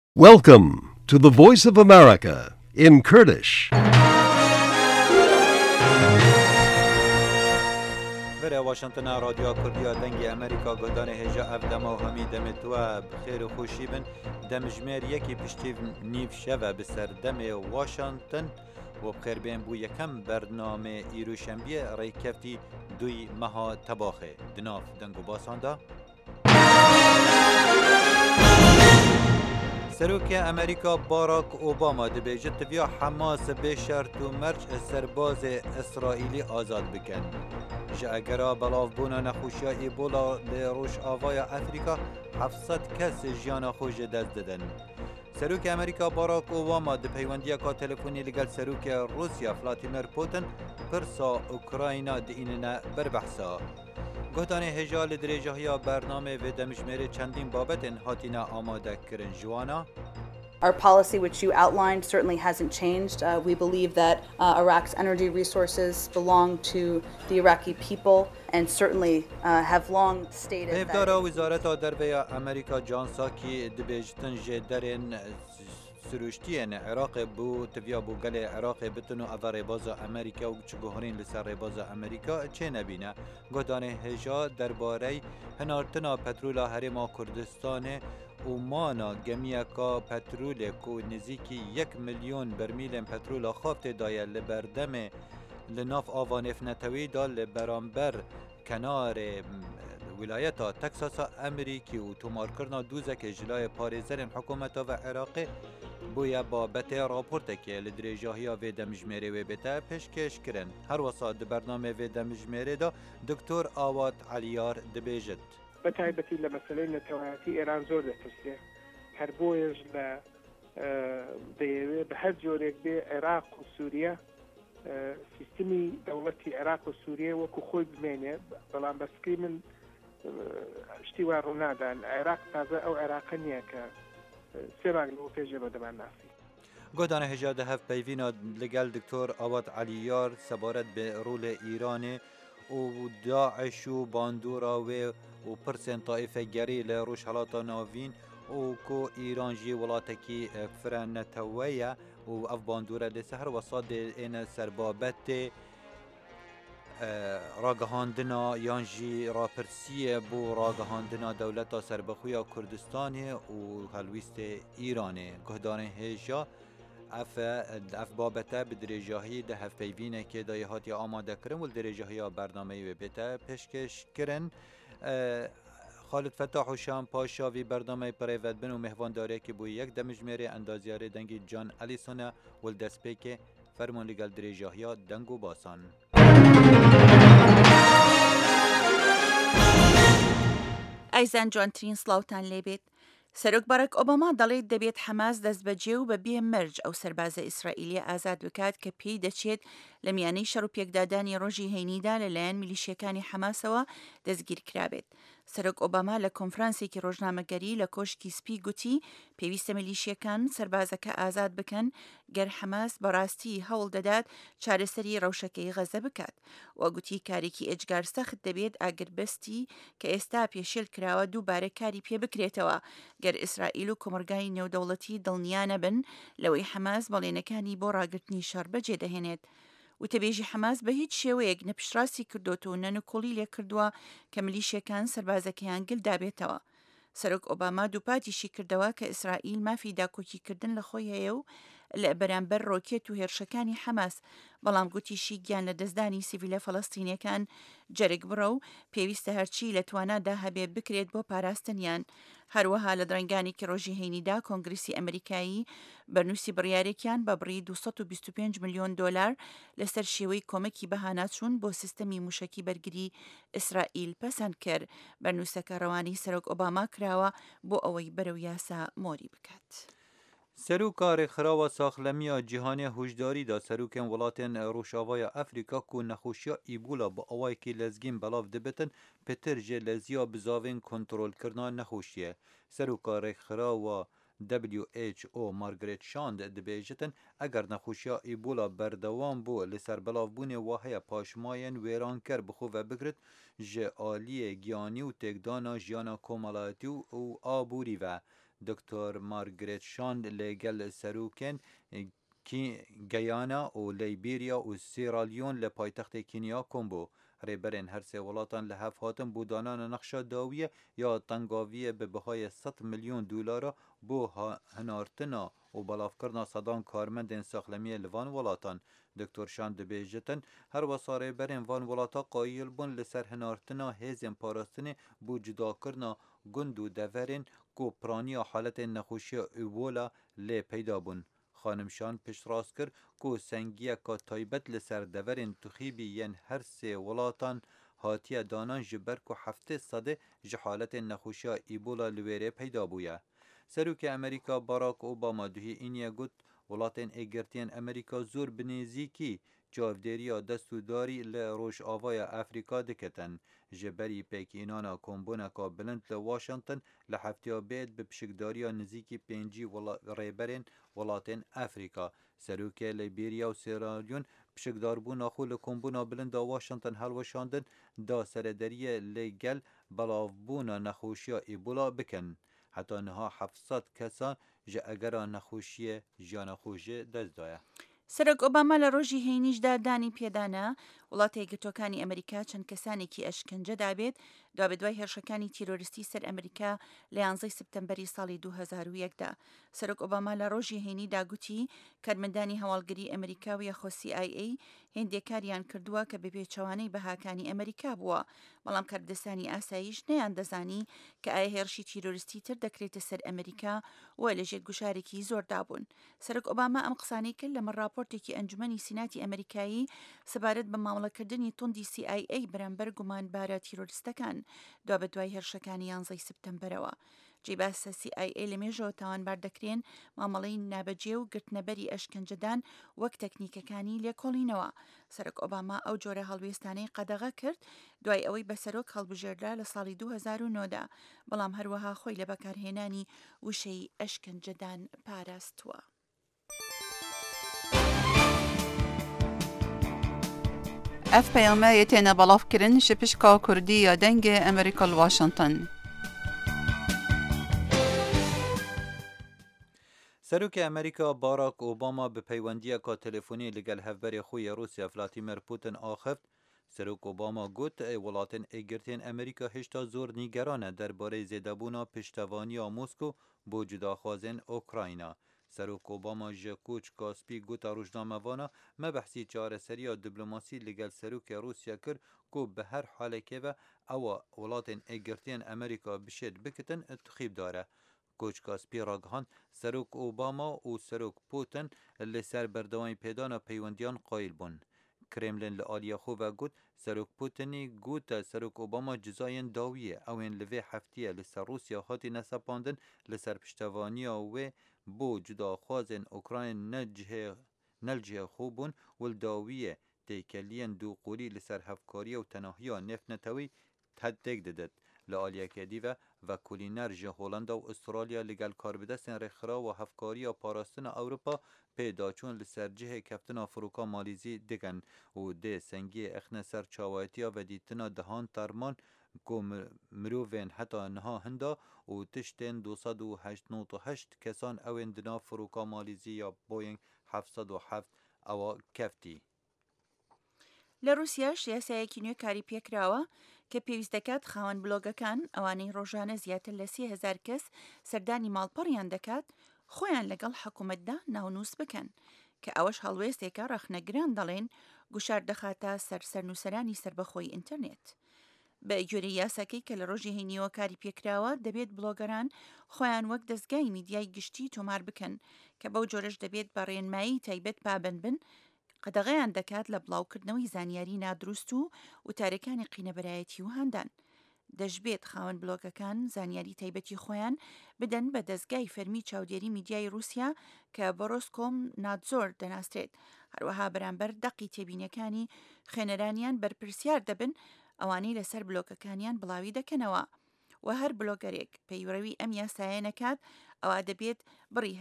Welcome to the Voice of America in Kurdish. برای واشنگتن رادیو کردیا دنگی امریکا گودان هجا افدما و همی دمتوا بخیر و خوشی بن دمجمیر یکی پشتی نیف شوه بسر دم واشنگتن و بخیر بین بو یکم برنامه ایروشنبی ریکفتی دوی مها تباخه دناف دنگو باساندا سروک امریکا باراک اوباما دبیجت تبیا حماس به شرط و مرج سرباز اسرائیلی آزاد بکن جا اگرا بلاف بونا نخوشیا ایبولا لروش آوای افریقا 700 کس جیانا خوش دست دادن سروک امریکا باراک اوباما د پیوندیا کا تلفونی لگل سروک روسیا ولادیمیر پوتین پرسا اوکراینا دیننا بربحثا گهدان هجال درجه برنامه و دمجمیر چندین بابت هاتینا آماده کرن جوانا. Our policy, which you outlined, certainly hasn't changed. We believe that Iraq's energy resources belong to the Iraqi people and certainly have long stated that... هفدارا وزارت دربیا امریکا جان ساکی دبیجتن جدرن سروشتین عراق بو تبیا بو گل عراق بتنو اوار باز امریکا و چگوهرین لسر باز امریکا چه نبینه گدان هجا درباره هنارتنا پترولا هرما کردستان اومانا گمیکا پترول کو نزیکی 1,000,000 برمیل پترول خافت دایه لبردم لناف آوانف نتوی دال لبرانبر کنار ولایت تکساس امریکی و تومار کرنا دوزک جلای پاریزرین حکومت و عراق بویا بابت راپورت که لدرجاهی و دمجمره و بتا پیشکش کرن هر وسط برنامه و دمجمره دا دکتر آوات علیار دبیجت بتایبەتی لە مەسەلەی نەتەوایەتی ئێران زۆر دەترسێ هەر بۆیەش لە دەیەوێت بە هەر جۆرێک بێ عێراق و سووریا سیستمی دەوڵەتی عێراق و سووریە وەکو خۆی بمێنێ بەڵام بەسکەی من شتی وا ڕوونادا عێراق تازە ئەو عێراقە نییە کە سێ مانگ لەوە پێشێ بەدەمان ناسی گودان هجاده هف پیوینا لگل دکتر آوات علیار سبارت به رول ایران و داعش و باندورا و پرسن طائفه گری لروش حالاتا ناوین و کو ایران جی ولاتکی فرن نتویه و اف باندورا لسهر وصاد این سربابت راگهاندنا یانجی راپرسی بو راگهاندنا دولتا سربخویا کردستان و هلویست ایرانه گهدان هجا اف بابته به درجاهی ده هف پیوینه که دایه هاتی آماده کرن و درجاهی برنامه و بیته پیشکش کرن خالد فتاح و شام پاشا وی برنامه پریوت بن و مهوان داره که بوی یک دمجمره اندازیاره دنگی جان الیسونه و دسپیک فرمان لگل درجاهی دنگو باسان ئایزان جوانترین سلااوتان لێبێت سەرۆک باراک ئۆباما دەڵێت دەبێت حەماس دەست بەجێ و بە بێ مەرج ئەو سەربازە ئیسرائیلی ئازاد بکات کە پێی دەچێت لە میانەی شەڕ و پێکدادانی ڕۆژی هەینیدا لەلایەن میلیشیەکانی حەماسەوە دەستگیر کرابێت سەرۆک ئۆباما لە کۆنفرانسێکی ڕۆژنامەگەری لە کۆشکی سپی گوتی پێویستە میلیشیەکان سەربازەکە ئازاد بکەن گەر حەماس بەڕاستی هەوڵ دەدات چارەسەری ڕەوشەکەی غەزە بکات و گوتی کارێکی ئەجگار سەخت دەبێت ئاگربەستی کە ئێستا پێشێل کراوە دووبارە کاری پێ بکرێتەوە گەر ئیسرائیل و کۆمەلگای نێودەوڵەتی دڵنیا نەبن لەوەی حەماس بەڵێنەکانی بۆ ڕاگررتنی شەڕ بەجێ دەهێنێت وتەبێژی حەماس بە هیچ شێوەیەک نەپشتڕاستی کردوتە و نەنوکۆڵی لێ کردووە کە میلیشیەکان سەربازەکەیان گل دابێتەوە سەرۆک ئۆباما دووپاتیشی کردەوە کە ئیسرائیل مافی داکۆکیکردن لە خۆی هەیە و لە بەرامبەر ڕۆکێت و هێرشەکانی حەماس بەڵام گوتیشی گیان لە دەستدانی سیڤیلە فەڵەستینیەکان جەرگ بڕە و پێویستە هەرچی لە توانادا هەبێ بکرێت بۆ پاراستنیان هەروەها لە درەنگانێکی ڕۆژی هەینیدا کۆنگرسی ئەمریکایی بەرنووسی بڕیارێکیان بە بڕی 225 ملیۆن دۆلار لەسەر شێوەی کۆمەکی بەهاناچوون بۆ سیستەمی موشکی بەرگری ئیسرائیل پەسەند کرد بەرنووسەکە ڕەوانی سەرۆک ئۆباما کراوە بۆ ئەوەی بەرەو یاسا مۆری بکات. سروکار خراو ساخلمیا جهانی هوشداری دا سروکن ولاتن روشاوای افریقا کو نخوشیا ایبولا با اوای کی لزگین بلاف دبتن پتر جه لزیا بزاوین کنترول کرنا نخوشیه سروکار خراو WHO مارگریت شاند دبیجتن اگر نخوشیا ایبولا بردوام بو لسر بلاف بونه واهی پاشماین ویران کر بخو و بگرد جه آلی گیانی و تگدانا جیانا کومالاتی و آبوری و دکتۆر مارگرێت شاند لەگەل سەرۆکێن گەیانا و لیبێریا و سێرالیۆن لە پایتەختی کینیا کۆمبۆ ڕێبەرên هەر سێ وڵاتان لە هەف هاتن بۆ دانانە نەخشە داویە یا تەنگاویە بە بەهای 100 ملیۆن دولارە بۆ هەنارتنا و بەڵافکردنا سەدان کارمەندên سەخلەمیە li van وڵاتان. دکتۆر شان dibêjitin her wesa rêberên van welata qayîl bûn li ser hinartina hêzên parastinê bû cudakirina gund û deverên ku piraniya haletên nexweşiya Ebola lê peyda bûn. Xanim Şan piştrast kir ku sengiyeka taybet li ser deverên tixîbî yên her sê welatan hatiye danan ji ber ku heftê sedê ji haletên nexweşiya Ebola li wêrê peyda bûye. Serokê Amerîka Barack Obama duhî îniye got welatên êgirtiyên Amerîka zor bi nêzîkî çavdêriya destûdarî li Rojavaya Afrika diketin. Ji berî pêkînana kombûneka bilind li Washington li hefteya bêd bi pişikdariya nizîkî pêncî rêberên welatên Afrika. Serokê Liberya û Sierra Leone pişikdarbûna xwe li kombûna bilind a Washington helweşandin da serederiye lê gel belavbûna nexweşiya Ebola bikin. Heta niha 700 kesan ji egera nexweşiyê jiyana xwe jê dest daye. سەرۆک ئۆباما لە ڕۆژی هەینیشدا دانی پێدانا وڵاتە یەکگرتوەکانی ئەمریکا چەند کەسانێکی ئەشکەنجە دابێت دوابێ دوای هێرشەکانی تیرۆریستی سەر ئەمریکا لە 11 سپتەمبەری ساڵی 2001دا. سەرۆک ئۆباما لە ڕۆژی هەینیدا گوتی کارمەندانی هەواڵگری ئەمریکاویە خۆ CIA هێندێکاریان کردووە کە بە پێچەوانەی بەهاکانی ئەمریکا بووە، بەڵام کاردەستانی ئاساییش نەیان دەزانی کە ئایا هێرشی تیرۆریستی تر دەکرێتە سەر ئەمریکا و لەژێر گوشارێکی زۆردا بوون. سەرۆک ئۆباما ئەم قسانەی کرد لە راپۆرتێکی ئەنجومەنی سیناتی ئەمریکایی سەبارەت بە مامەڵەکردنی توندی CIA بەرامبەر گومانبارە تیرۆریستەکان دوابە دوای هێرشەکانی 11 سپتەمبەرەوە. جێباسە CIA لە مێژەوە تاوانبار دەکرێن مامەڵەی نابەجێ و گرتنەبەری ئەشکەنجەدان وەک تەکنیکەکانی لێکۆڵینەوە. سەرۆک ئۆباما ئەو جۆرە هەڵوێستانەی قەدەغە کرد دوای ئەوەی بەسەرۆک هەڵبژێردرا لە ساڵی 2009دا، بەڵام هەروەها خۆی لە بەکارهێنانی وشەی ئەشکەنجەدان پاراستووە. اف پیامه یتینه بلاف کرن شپشکا کردی یا دنگ امریکا واشنطن. سەرۆکی ئەمریکا باراک ئۆباما bi peywendiyeka telefûnî li gel hevberê xwe ya Rûsya Vladimir Putin axeft. Serok Obama got welatên êgirtiyên Amerîka hêşta zor nîgeran e derbarê zêdebûna piştevaniya Moskow bo cudaxwazên Ukrayna. Serok Obama ji Koçka spî gota rojnamevana me behsî çareseriya diplomasî li gel serokê Rûsya kir ku bi her halekê ve ewa welatên êgirtiyên Amerîka bişêd bikitin tixîbdar e. Koçka spî ragihand Serok Obama û Serok Putin li ser berdewamî pêdana peywendiyan qayîl bûn. Kremlin li aliya xwe ve got Serok Putinî got Serok Obama cizayên dawiyê ew ên li vê heftiyê li ser Rûsya hatîne sepandin li ser piştevaniya wê bo cudaxwazên Ukrayna nelcihê xwe bûn û li dawiyê têkeliyên dûqûlî li ser hevkariya û tenahiya nefnetewî têk didin. Li aliyekê dîve vekulîner ji Hollanda û Astralya li gel karbidestên rêxira û hevkariya parastina Ewropa pêdaçûn li ser cihê keftina firoka malîzî dikin û dê sengiyê exne ser çawatiya vedîtina dihan terman ku mirovên heta niha hinda û tiştên 288 kesan ew ên di nav firoka malîzî ya Boeing 707 ewa keftî. لە رووسیاش یاسایەکی نوێ کاری پێکراوە کە پێویست دەکات خاوەن بلۆگەکان ئەوانەی ڕۆژانە زیاتر لە 30,000 کەس سەردانی ماڵپەڕیان دەکات خۆیان لەگەڵ حکوومەتدا ناونووس بکەن کە ئەوەش هەڵوێستێکە ڕەخنەگران دەڵێن گوشار دەخاتە سەرنووسەرانی سربەخۆی ئینتەرنێت. بە گوێرەی یاساکەی کە لە ڕۆژی هەینیەوە کاری پێکراوە دەبێت بلۆگەران خۆیان وەک دەستگای میدیای گشتی تۆمار بکەن کە بەو جۆرەش دەبێت بە ڕێنمایی تایبەت پابند بن قەدەغەیان دەکات لە بڵاوکردنەوەی زانیاری نادروست و وتارەکانی قینەبەرایەتی و هەندان. دەشبێت خاوەن بلۆگەکان زانیاری تایبەتی خۆیان بدەن بە دەستگای فەرمی چاودێری میدیای رووسیا کە بۆڕۆسکۆم ناتزۆر دەناسرێت. هەروەها بەرامبەر دەقی تێبینەکانی خوێنەرانیان بەرپرسیار دەبن ئەوانەی لەسەر بلۆگەکانیان بڵاوی دەکەنەوە و هەر بلۆگەرێک پەیوەڕەوی ئەم یاسایە نەکات ئەوە دەبێت بڕی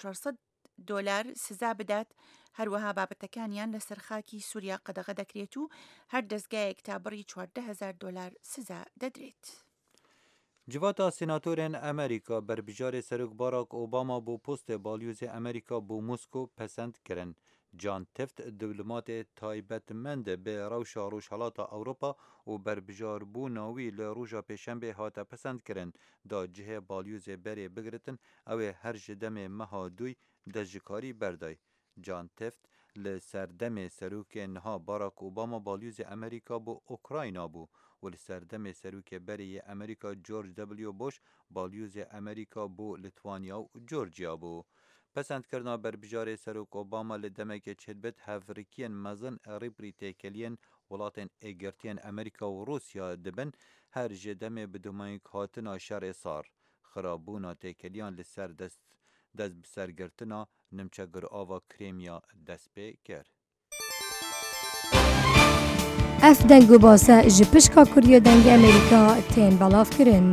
$1400 سزا بدات. هەروەها بابەتەکانیان لە سەرخاکی سووریا قەدەغە دەکرێت و هەر دەستگایەک تا بڕی $14,000 سزا دەدرێت. جواتا سیناتورین امریکا بربجار سرک باراک اوباما بو پست بالیوز امریکا بو موسکو پسند کرن. جان تفت دیپلمات تایبەتمەند به روشا روشهلاتا اوروپا و بربجار بو ناوی لروجا پیشنبه هاتا پسند کرن دا جه بالیوز بری بگرتن او هر جدم مها دوی دجکاری بردای. جان تفت لسردم سروک نها باراک اوباما بالیوز امریکا بو اوکراینا بو و لسردم سروک بری امریکا جورج دبلیو بوش بالیوز امریکا بو لیتوانیا و جورجیا بو. پسند کرنا بربجار سروک اوباما لدمک چهدبت هفرکین مزن ریبری تیکلین ولاتن ایگرتین امریکا و روسیا دبن هر جدم بدومانک هاتنا شر سار. خرابونا تیکلیان لسر دست بسرگرتنا نمچگر آوا کریمیا دست پی کر. اف دنگ و باسه جپشکا کوریا دنگ امریکا تین بلاف کرن.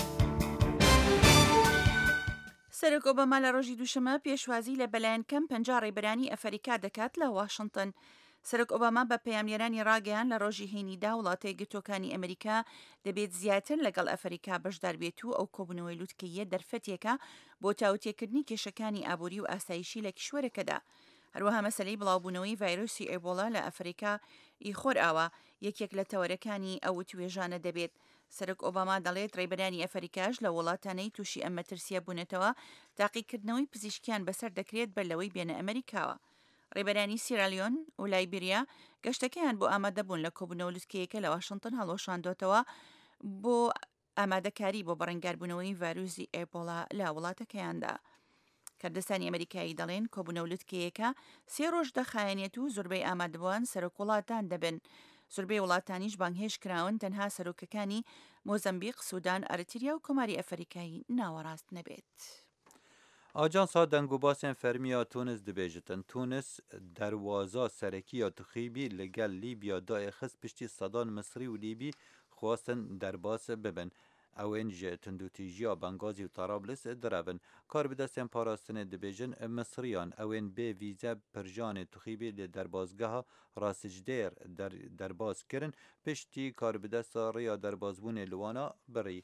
سەرۆک ئۆباما لە ڕۆژی دووشەمە پێشوازی لە بەلایەنکەم پەنجا ڕێبەرانی ئەفریقا دەکات لە واشنگتن. سەرۆک ئۆباما بە پەیامنێرانی ڕاگەیان لە ڕۆژی هێنیدا وڵاتە یەکگرتووەکانی ئەمریکا دەبێت زیاتر لەگەڵ ئەفریقا بەشدار بێت و ئەو کۆبوونەوەی لووتکەیە دەرفەتێکە بۆ تاوتێکردنی کێشەکانی ئابووری و ئاسایشی لە کیشوەرەکەدا. هەروەها مەسەلەی بڵاوبوونەوەی ڤایرۆسی ئێبۆلا لە ئەفریقا ئیخۆر ئاوە یەکێک لە تەوەرەکانی ئەو توێژانە دەبێت. سەرۆک ئۆباما دەڵێت ڕێبەرانی ئەفریقاش لە وڵاتانەی تووشی ئەم مەترسیە بوونێتەوە تاقیکردنەوەی پزیشکیان بەسەر دەکرێت بەر لەوەی بێنە ئەمریکاوە. ڕێبەرانی سیرالیۆن و لایبریا گەشتەکەیان بۆ ئامادەبوون لە کۆبوونەوە لووتکەیەکە لە واشنگتن هەڵۆشاندۆتەوە بۆ ئامادەکاری بۆ بەڕێنگاربوونەوەی ڤایرۆسی ئێبۆلا لە وڵاتەکەیاندا. کاردەستانی ئەمریکایی دەڵێن کۆبوونەوە لووتکەیەکە 3 ڕۆژ دەخایەنێت و زۆربەی ئامادەبووان سەرۆک وڵاتان دەبن. زۆربەی وڵاتانیش بانگهێش کراون تەنها سەرۆکەکانی مۆزەمبیق، سوودان، ئەرتریا و کۆماری ئەفریقایی ناوەڕاست نەبێت. آجانسا دنگوباسên fermiya Tunis dibêjitin. Tunis derwaza serekiya Tuxîbî li gel Lîbya dayê xist piştî sedan Misrî û Lîbî xwastin derbas bibin. Ewên ji tundûtîjiya Bengazî û Tarablis direvin. Karbidestên parastinê dibêjin Misriyan ewên bê vîze pirjanê Tuxîbî li derbasgeha Rasicdêr derbas kirin piştî karbidesta rêya derbasbûnê li wana birî.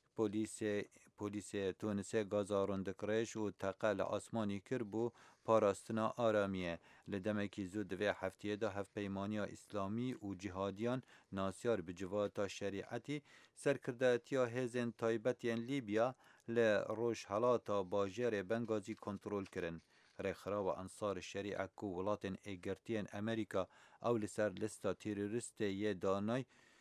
Polîsê Tunisê gaza rûndekirêj û teqe li asmanî kir bû parastina aramiyê. Li demekî zû divê hefteyê de Hevpeymaniya İslamî û Cihadiyan nasyar bi civata şerîetî serkirdetiya hêzên taybetiyên Lîbya li rojhelata bajêrê Bengazî kontrol kirin. Rêxirava Ensar Şerîet ku welatên êgirtiyên Amerîka ew li ser lista terorîstê yê danay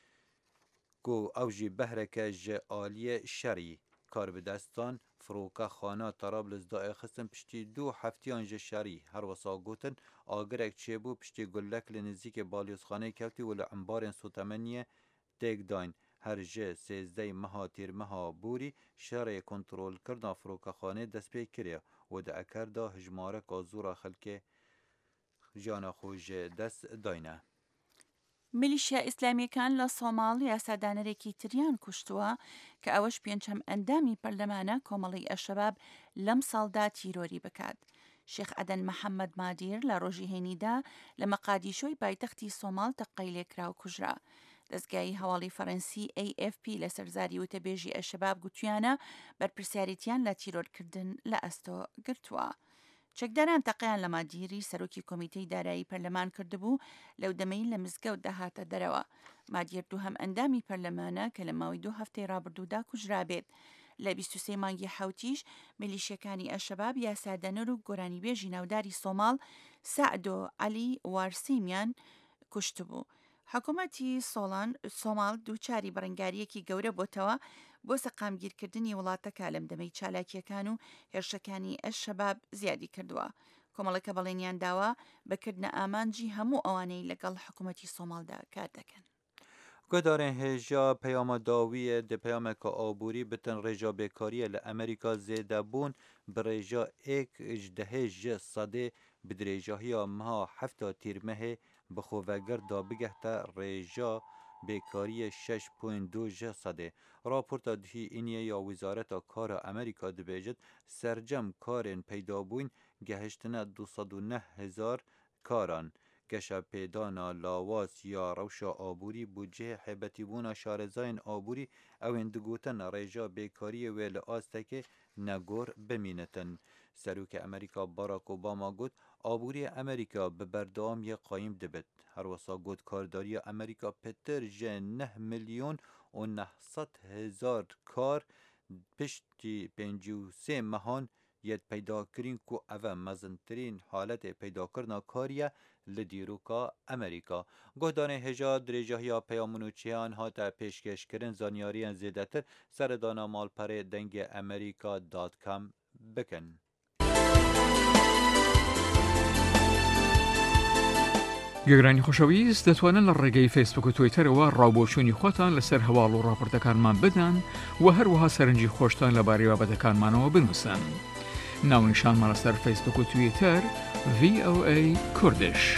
ku ew jî behreke ji aliyê şerî. Karbidestan firoka xana Tarablis dayê xistin piştî 2 heftiyan ji şerî. Her wisa gotin agirek çêbû piştî gullek li nizîkê balyozxaneyê kevtî û li embarên sotemeniyê têk dayîn. Her ji 13 meha tîrmeha borî şerê kontrolkirina firokaxaneyê dest pê kiriye û di eker da hijmareka zûra xelkê jiyana xwe ji dest dayne. میلیشیا ئیسلامیەکان لە سۆماڵ یاسادانەرێکی تریان کوشتووە کە ئەوەش پێنجەم ئەندامی پەرلەمانە کۆمەڵی ئەشەباب لەم ساڵدا تیرۆری بکات. شێخ عەدەن مەحەممەد مادیر لە ڕۆژی هێنیدا لە مەقادیشۆی پایتەختی سۆماڵ تەقەی لێکرا و کوژرا. دەستگای هەواڵی فەڕەنسی AFP لە سەرزاری وتەبێژی ئەشەباب گوتویانە بەرپرسیاریتیان لە تیرۆرکردن لە ئەستۆ گرتووە. چەکداران تەقیان لە مادیری سەرۆکی کۆمیتەی دارایی پەرلەمان کردبوو لەو دەمەی لە مزگەوت داهاتە دەرەوە. مادیر دووهەم ئەندامی پەرلەمانە کە لە ماوەی 2 هەفتەی ڕابردوودا کوژرابێت. لە 23 مانگی حوتیش میلیشیەکانی ئەشەباب یاسادەنەر و گۆرانیبێژی ناوداری سۆماڵ سەعدۆ عەلی وارسیمیان کوشتبوو. حکوومەتی سۆماڵ دووچاری بەڕێنگاریەکی گەورە بۆتەوە بۆ سەقامگیرکردنی وڵاتەکە لەم دەمەی چالاکیەکان و هێرشەکانی ئەشەباب زیادی کردووە. کۆمەڵەکە بەڵێنیان داوە بەکردنە ئامانجی هەموو ئەوانەی لەگەڵ حکوومەتی سۆماڵدا کار دەکەن. گۆدارên hêja peyama dawiyê di peyameka aborî bitin rêja bêkariyê li Amerîka zêdebûn bi rêja êk ji dehê ji sedê bi dirêjahiya meha hefta tîrmehê bi xwevegir da bigehte rêja bêkariyê 6.2 ji sedê. Raporta dihî înye ya Wîzareta Kara Amerîka dibêjit sercem karên peydabûn gehiştine 209,000 karan. گشا پیدانا لاواس یا روشا آبوری بودجه حبتی بونا شارزاین آبوری او اندگوتن ریجا بیکاری ویل آستک نگور بمینتن. سروک امریکا باراک اوباما گوت آبوری امریکا به بردام یک قایم دبت. هر وسا گوت کارداری امریکا پتر جه 9 میلیون و 900 هزار کار پشتی 53 مهان ید پیدا کرین که اوه مزنترین حالت پیدا کرنا کاریه لدیروکا امریکا. گهدان هجا دریجه پیامونو چیان ها تا پیشکش کرن زانیاریان زیده تر سردانا مالپره دنگ امریکا.com بکن. گەگرانی خۆشەویست دەتوانن لە ڕێگەی فیسبوک و تویتەرەوە ڕاوبۆچوونی خۆتان لەسەر هەواڵ و ڕاپۆرتەکانمان بدەن و هەروەها سەرنجی خۆشتان لەبارەی بابەتەکانمانەوە بنووسن. ناونیشانمان لەسەر فیسبوک و تویتەر VOA کوردش.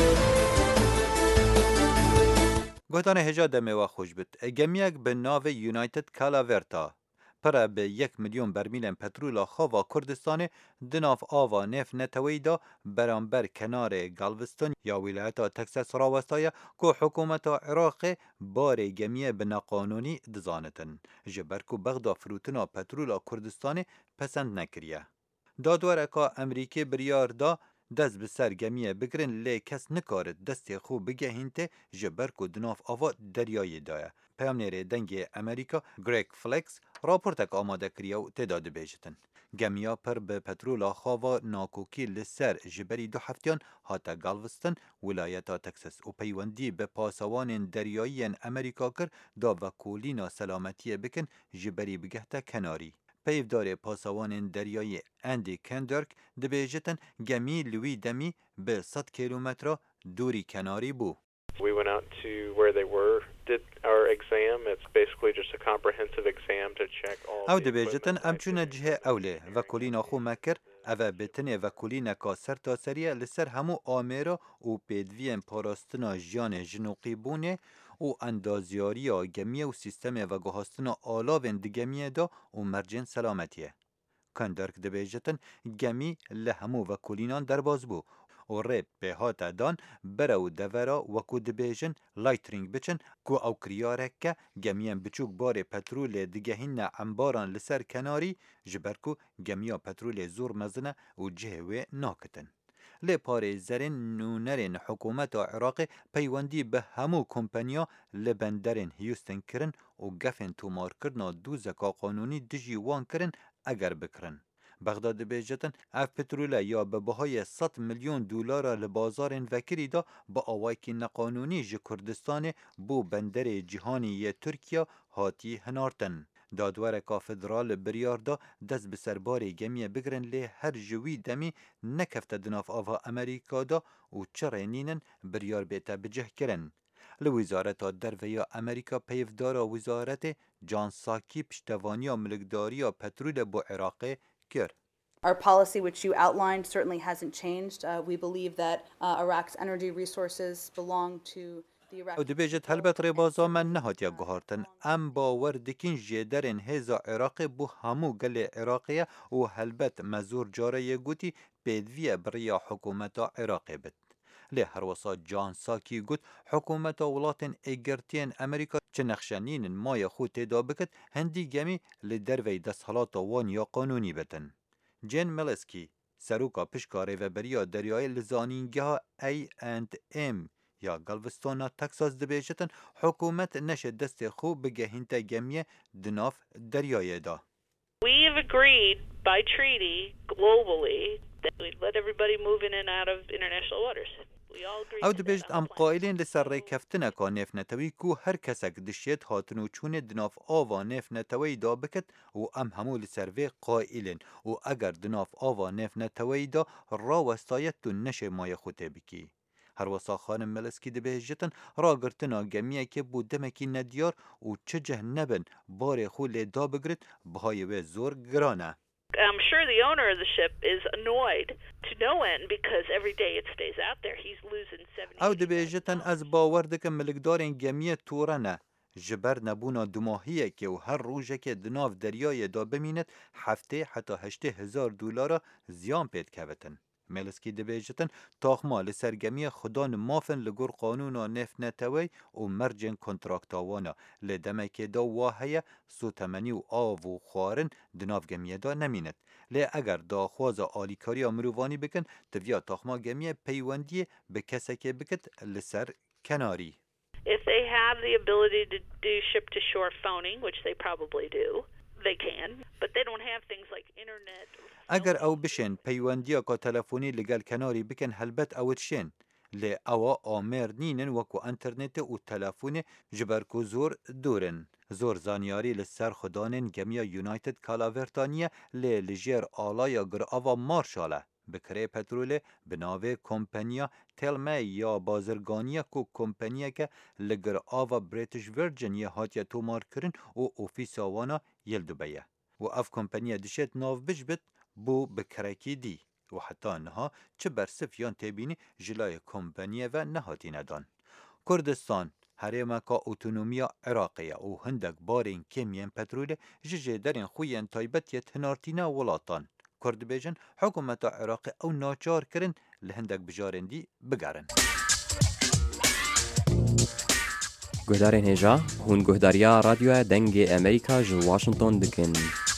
گهدان هجا دمه خوش بد. گمیک به ناو یونایتد کالاورتا پره به 1 میلیون برمیل پترول خوا کردستان دناف آوا نف نتویدا برانبر کنار گالوستون یا ولایت تکساس راوستایا که حکومت عراق بار گمیه به ناقانونی دزانتن. جبرکو بغدا فروتنا پترول کردستان پسند نکریه. دادوارکا امریکی بریار دا دست به سرگمیه بگرن لی کس نکارد دست خوب بگهینته جبرکو دناف آوا دریای دایه. پیامنیر دنگ امریکا گریگ فلکس راپورتک آماده کریه و تعداد بیجتن. گمیا پر به پترول خوا ناکوکی لسر جبری 2 هفتیان هاتا گالوستن ولایت تکساس و پیوندی به پاسوان دریایی امریکا کر دا وکولینا سلامتی بکن جبری بگهتا کناری. پیفدار پاسوان دریایی اندی کندرک دبیجتن گمی لوی دمی به 100 کیلومتر دوری کناری بو. We went out to where they were, did our exam. It's basically just a comprehensive exam to check all او the دبیجتن equipment. امچون جه اوله وکولین خو مکر اوه بتنه وکولین کا سر تا سریه لسر همو آمیرا و پیدوین پاراستنا جیان جنوقی بونه و اندازیاری گمیه و سیستم و گهاستنا آلاوین دگمیه دا و مرجن سلامتیه. کندرک دبیجتن گمی لهمو وکولینان درباز بو و ریب به هاتا دان برو دورا وکو دبیجن لایترینگ بچن کو او کریارک که گمیم بچوک بار پترول دگهین انباران لسر کناری جبرکو گمیا پترول زور مزنه و جهوه ناکتن. لی پاره زرین نونرین حکومت عراق پیوندی به همو کمپانیا لبندرین هیوستن کرن و گفن تومار کرنا دو زکا قانونی دجی وان کرن اگر بکرن. بغداد بیجتن اف پتروله یا به بهای 100 میلیون دلار لبازار وکری دا با آوایکی نقانونی ج کردستان بو بندر جهانی ترکیه هاتی هنارتن. دادوارکا فدرال بریار دا دست به سربار گمیه بگرن لی هر جوی دمی نکفت دناف آوا امریکا دا و چرینینن بریار بیتا بجه کرن. لوزارت درویا امریکا پیفدارا وزارت جان ساکی پشتوانی ملکداری پترول بو عراق کر. Our policy, which you outlined, certainly hasn't changed. We believe that Iraq's energy resources belong to the Iraqi او دبیجت هلبت ریبازا من نهات یا گهارتن ام باور دکین جیدرین هزا عراق بو همو گل عراقیه و هلبت مزور جاره گوتی پیدویه بریا حکومت عراقی بد. لی هر وسا جان ساکی گوت حکومت ولاتن ایگرتین امریکا چه نخشنین مای خود تدا بکت هندی گمی لدروی دستحالات وان یا قانونی بتن. جین ملسکی سروکا پشکاره و بریا دریای لزانینگه A&M یا گالوستونا تکساس دبیجتن حکومت نشه دست خوب بگهینتا گمیه دناف دریای دا. We have agreed by treaty globally that we'd let everybody move in and out of international waters. او دبیجت ام قائلین لسر ری کفتنه که نف نتوی کو هر کسک دشید هاتنو چونه دناف آوا نف نتوی دا بکت و ام همو لسر وی قائلین و اگر دناف آوا نف نتوی دا را وستایت تو نشه مای خوته بکی. هر وسا خانم ملسکی دبیجتن را گرتنا گمیه که بودمکی ندیار و چه جهنبن بار خول دا بگرد بهای وی زور گرانه. I'm sure the owner of the ship is annoyed to no end because every day it stays out there. He's losing 70. او دبیجتن از باور دکم ملکدارین گمیه تورنه جبر نبونا دماهیه که و هر روزه که دناف دریای دا بمیند هفته حتی 8,000 دلار زیان پید کوتن. ملسکی دبیجتن تاخما لسرگمی خدان مافن لگور قانونا نف نتوی و مرجن کنتراکتاوانا لدمک دا واهی سوتمنی و آو و خوارن دناف گمیه دا نمیند. لی اگر دا خواز آلیکاری مروانی بکن تبیا تاخما گمیه پیوندی به کسی که بکت لسر کناری. If they have the ability to do ship-to-shore phoning, which they probably do, they can, but they don't have things like internet. اگر او بشن پیوندیا که تلفونی لگل کناری بکن هلبت او تشن لی او آمر نینن وکو انترنت و تلفون جبرکو زور دورن. زور زانیاری لسر خدانن گمیا یونایتد کالاورتانیه لی لجیر آلایا گر آوا مارشاله. بکره پترول بناوه کمپانیا تلمه یا بازرگانیه کو کمپانیه که لگر آوا بریتش ویرجن یه هاتیه تومار کرن و اوفیس آوانا یلدوبیه. و اف کمپانیه دشت ناو بجبت بو بکرکی دی. و حتی انها چه برسف یان تبینی جلای کمپانیه و نهاتی ندان. کردستان هرما کا اوتونومیا عراقیه و هندک بارین کمین پترول ججه درین خوین تایبتیت هنارتینا ولاتان. کردبیجن حکومت عراق او ناچار کرن لهندک بجارندی بگرن. گهدارین هجا هون گهداریا رادیو دنگ امریکا جو واشنطن دکن.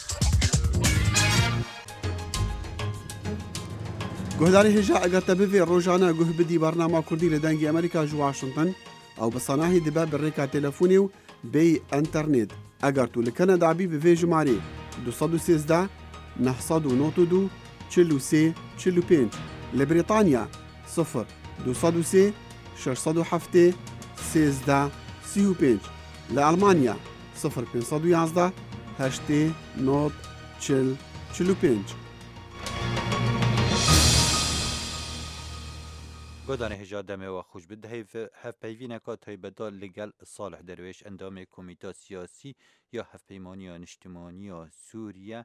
گهداری هجا اگر تبوی روزانه گه بدی برنامه کردی لدنگ امریکا جو واشنطن او بصناهی دبا بالريكا تلفوني و بي انترنت اگر تو لكندا عبي بفي جماري 213 992 43 45 لبريطانيا 0 203 607 16 35 لألمانيا 0 511 8 نوت 45 گودان هجا دمه و خوش بده هف پیوینه که تایبدا لگل صالح درویش اندام کمیته سیاسی یا هف پیمانی اجتماعی سوریه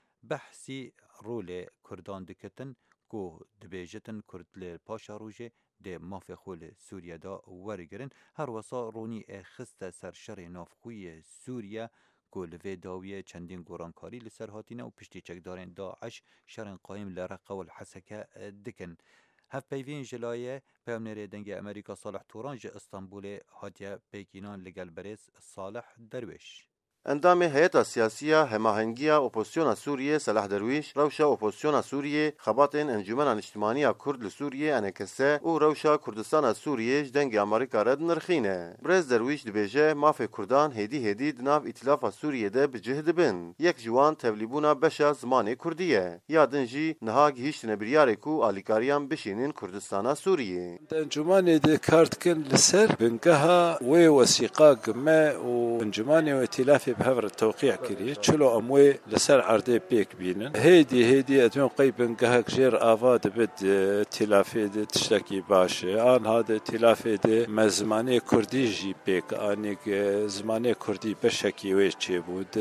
بحثی رول کردان دکتن کو دبیجتن کرد ل پاشا روجه ده مافی خول سوریه دا ورگرن هر وسا رونی خست سر شر نافخوی سوریه گلوه داویه چندین گورانکاری لسر هاتینه و پشتی چکدارین داعش شرن قایم لرقه و الحسکه دکن هف پیوین جلایه پیامنر دنگ امریکا صالح تورانج استانبول هاتیه پیکینان لگل برز صالح درویش اندام هيئة السياسية هماهنگية اوبوزيسيون سوريا صلاح درويش روشا اوبوزيسيون سوريا خباطن انجمن الاجتماعية كرد لسوريا انكسه و روشا كردستان سوريا جدنگ امريكا رد نرخينه برز درويش دبيجه مافي كردان هدي دناف ائتلاف سوريا ده بجهد بن يك جوان تبليبونا بشا زمان كردية يادنجي نهاج هيش نبرياركو اليكاريان بشينين كردستان سوريا انجمن ده كارتكن لسر بنقها ووثيقه ما وانجمن وائتلاف بهفر التوقيع كري تشلو اموي لسر عرضي بيك بينن هيدي اتون قيبن قهك جير افاد بد تلافيد تشتكي باش ان هذا تلافيد مزماني كردي جي بيك انيك زماني كردي بشكي ويش بود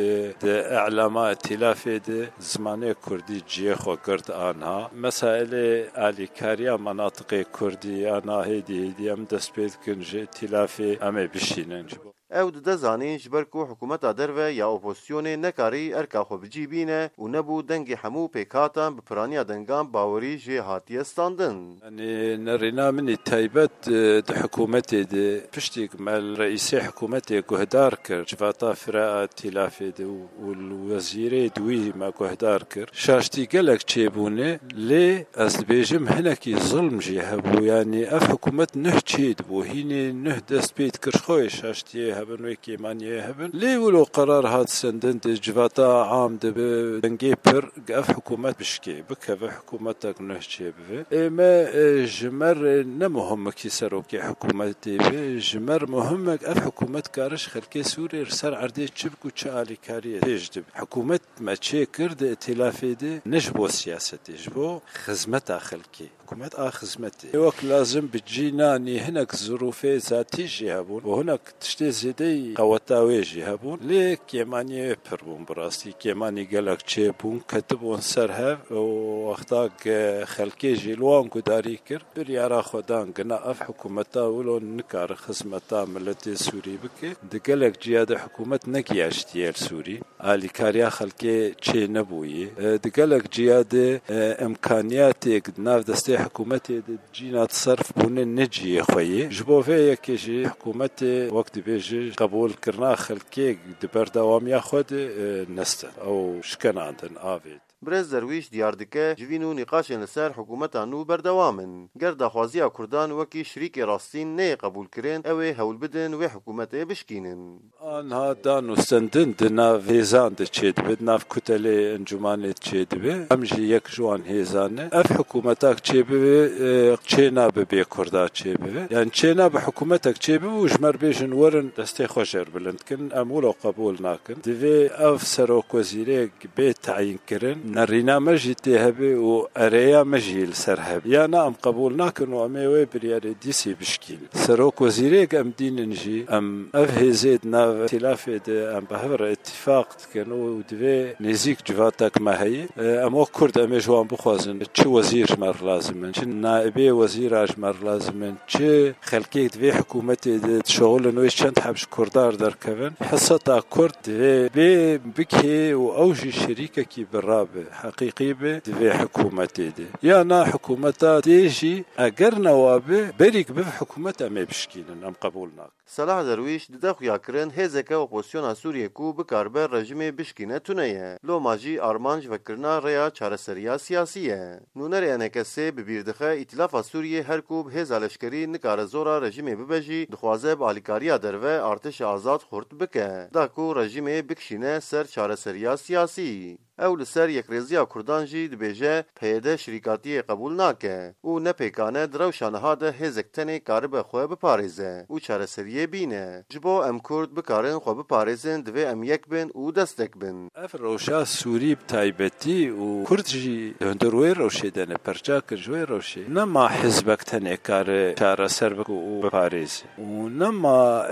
اعلامات تلافيد زماني كردي جي خو قرد انها مسائل اليكاريا مناطق كردي انا هيدي ام دسبيت كنج تلافي ام بشينن او ده زانین جبرکو حکومت دروه یا اپوزیسیون نکاری ارکا خو بجیبینه و نبو دنگ همو پیکاتان بپرانیا دنگان باوری جه هاتی استاندن يعني نرينا من تايبت ده حكومتي ده بشتيك مال رئيسي حكومتي قهدار كر جفاتا فراء تلافي ده والوزيري دوي ما قهدار كر شاشتي قلق تشيبوني لي أصل بيجم هناكي ظلم جيهبو يعني اف حكومت نه تشيد بو هيني نه دست بيت كرخوي شاشتي هبن ويكي ماني هبن لي ولو قرار هاد سندن ده جفاتا عام ده بنجي بر اف حكومت بشكي بكف حكومتك نه تشيبه ما جمر نمهم كي سروكي حكومتي جمر مهمك اف حكومت كارش خلكي سوري رسال عردي تشبكو تشالي كاريه تجدب حكومت ما تشي كرد ائتلافي دي نجبو سياستي جبو خدمتا خلكي حكومة خزمتي وقت لازم بتجيناني هناك ظروف ذاتي جهبون وهناك تشتي زيدي قوتاوي جهبون ليك كيماني يبربون براستي كيماني قالك تشيبون كتبون سرها واختاق خلقي جيلوان قداري كر بريارا خودان قنا اف حكومتا ولو نكار خزمتا ملتي سوري بك دقالك جيادة حكومة نكي اشتيال سوري آلي كاريا خلقي تشي نبوي دقالك جيادة امكانياتك ناف دستي حكومتي جينا تصرف بون نجي خوي جبو فيا كيجي حكومتي وقت بيجي قبول كرنا خلقي دبر دوام ياخد نست او شكن عندن آفيد برز درویش دیار دکه جوین و نقاشن لسر حکومت نو بردوامن گرد خوازی کردان وکی شریک راستین نه قبول کرن اوه هول بدن و حکومت بشکینن آنها دانو سندن دنا ویزان ده چید بد ناف کتله انجمانه چید به همجی یک جوان هیزانه اف حکومتاک چید به چینا به کردا چید به یعنی چینا به حکومتاک چید به و جمر بیشن ورن دسته خوشر بلند کن امولو قبول ناکن دوی اف سروک وزیره به تعیین کرن نرينا مجي هبي وأريا مجي السرهب يا نعم قبول ناكن وأمي برياري ديسي بشكين سروك وزيريك أم دين نجي أم أفهي زيد ناف تلافي أم بهفر اتفاق كانوا دوي نزيك جواتك ما هي أم وكرد أمي جوان بخوازن چه وزير مر لازمن چه نائبي وزير مر لازمن چه خلقيك دوي حكومتي شغل نويش چند حبش كردار در كفن حصتا كرد دوي بكي وأوجي شريكة كي بالرابع حقيقي به حكومتي دي يانا حكومتا تيجي اگر نوابه بريك به حكومتا ما بشكيلن ام قبولناك صلاح درویش ددخو یاکرن هزکه اپوزیسیون سوریه کو بکاربر رژیم بشکینه تونه لو ماجی آرمانج وکرنا ریا چارەسەریya سیاسیه نونر انکسه ببیردخه ائتلاف سوریه هر کو هز لشکری نکار زورا رژیم ببجی دخوازه بالیکاریا دروه ارتش آزاد خورد بکه دا کو رژیم بکشینه سر چارەسەریya سیاسی او لسر یک رزیا کردان جی دبیجه پیده شریکاتی قبول ناکه او نه پیکانه دروشانها ده هزکتنی کارب خواه بپاریزه او چارەسەریه بینه جبو ام کرد بکارن خواه بپاریزن دوی ام یک بین او دستک بین اف روشا سوری بتایبتی و کرد جی هندروی روشی دنه پرچا کرجوی روشی نما حزبکتنی کار چارەسەر بکو او بپاریزه و نما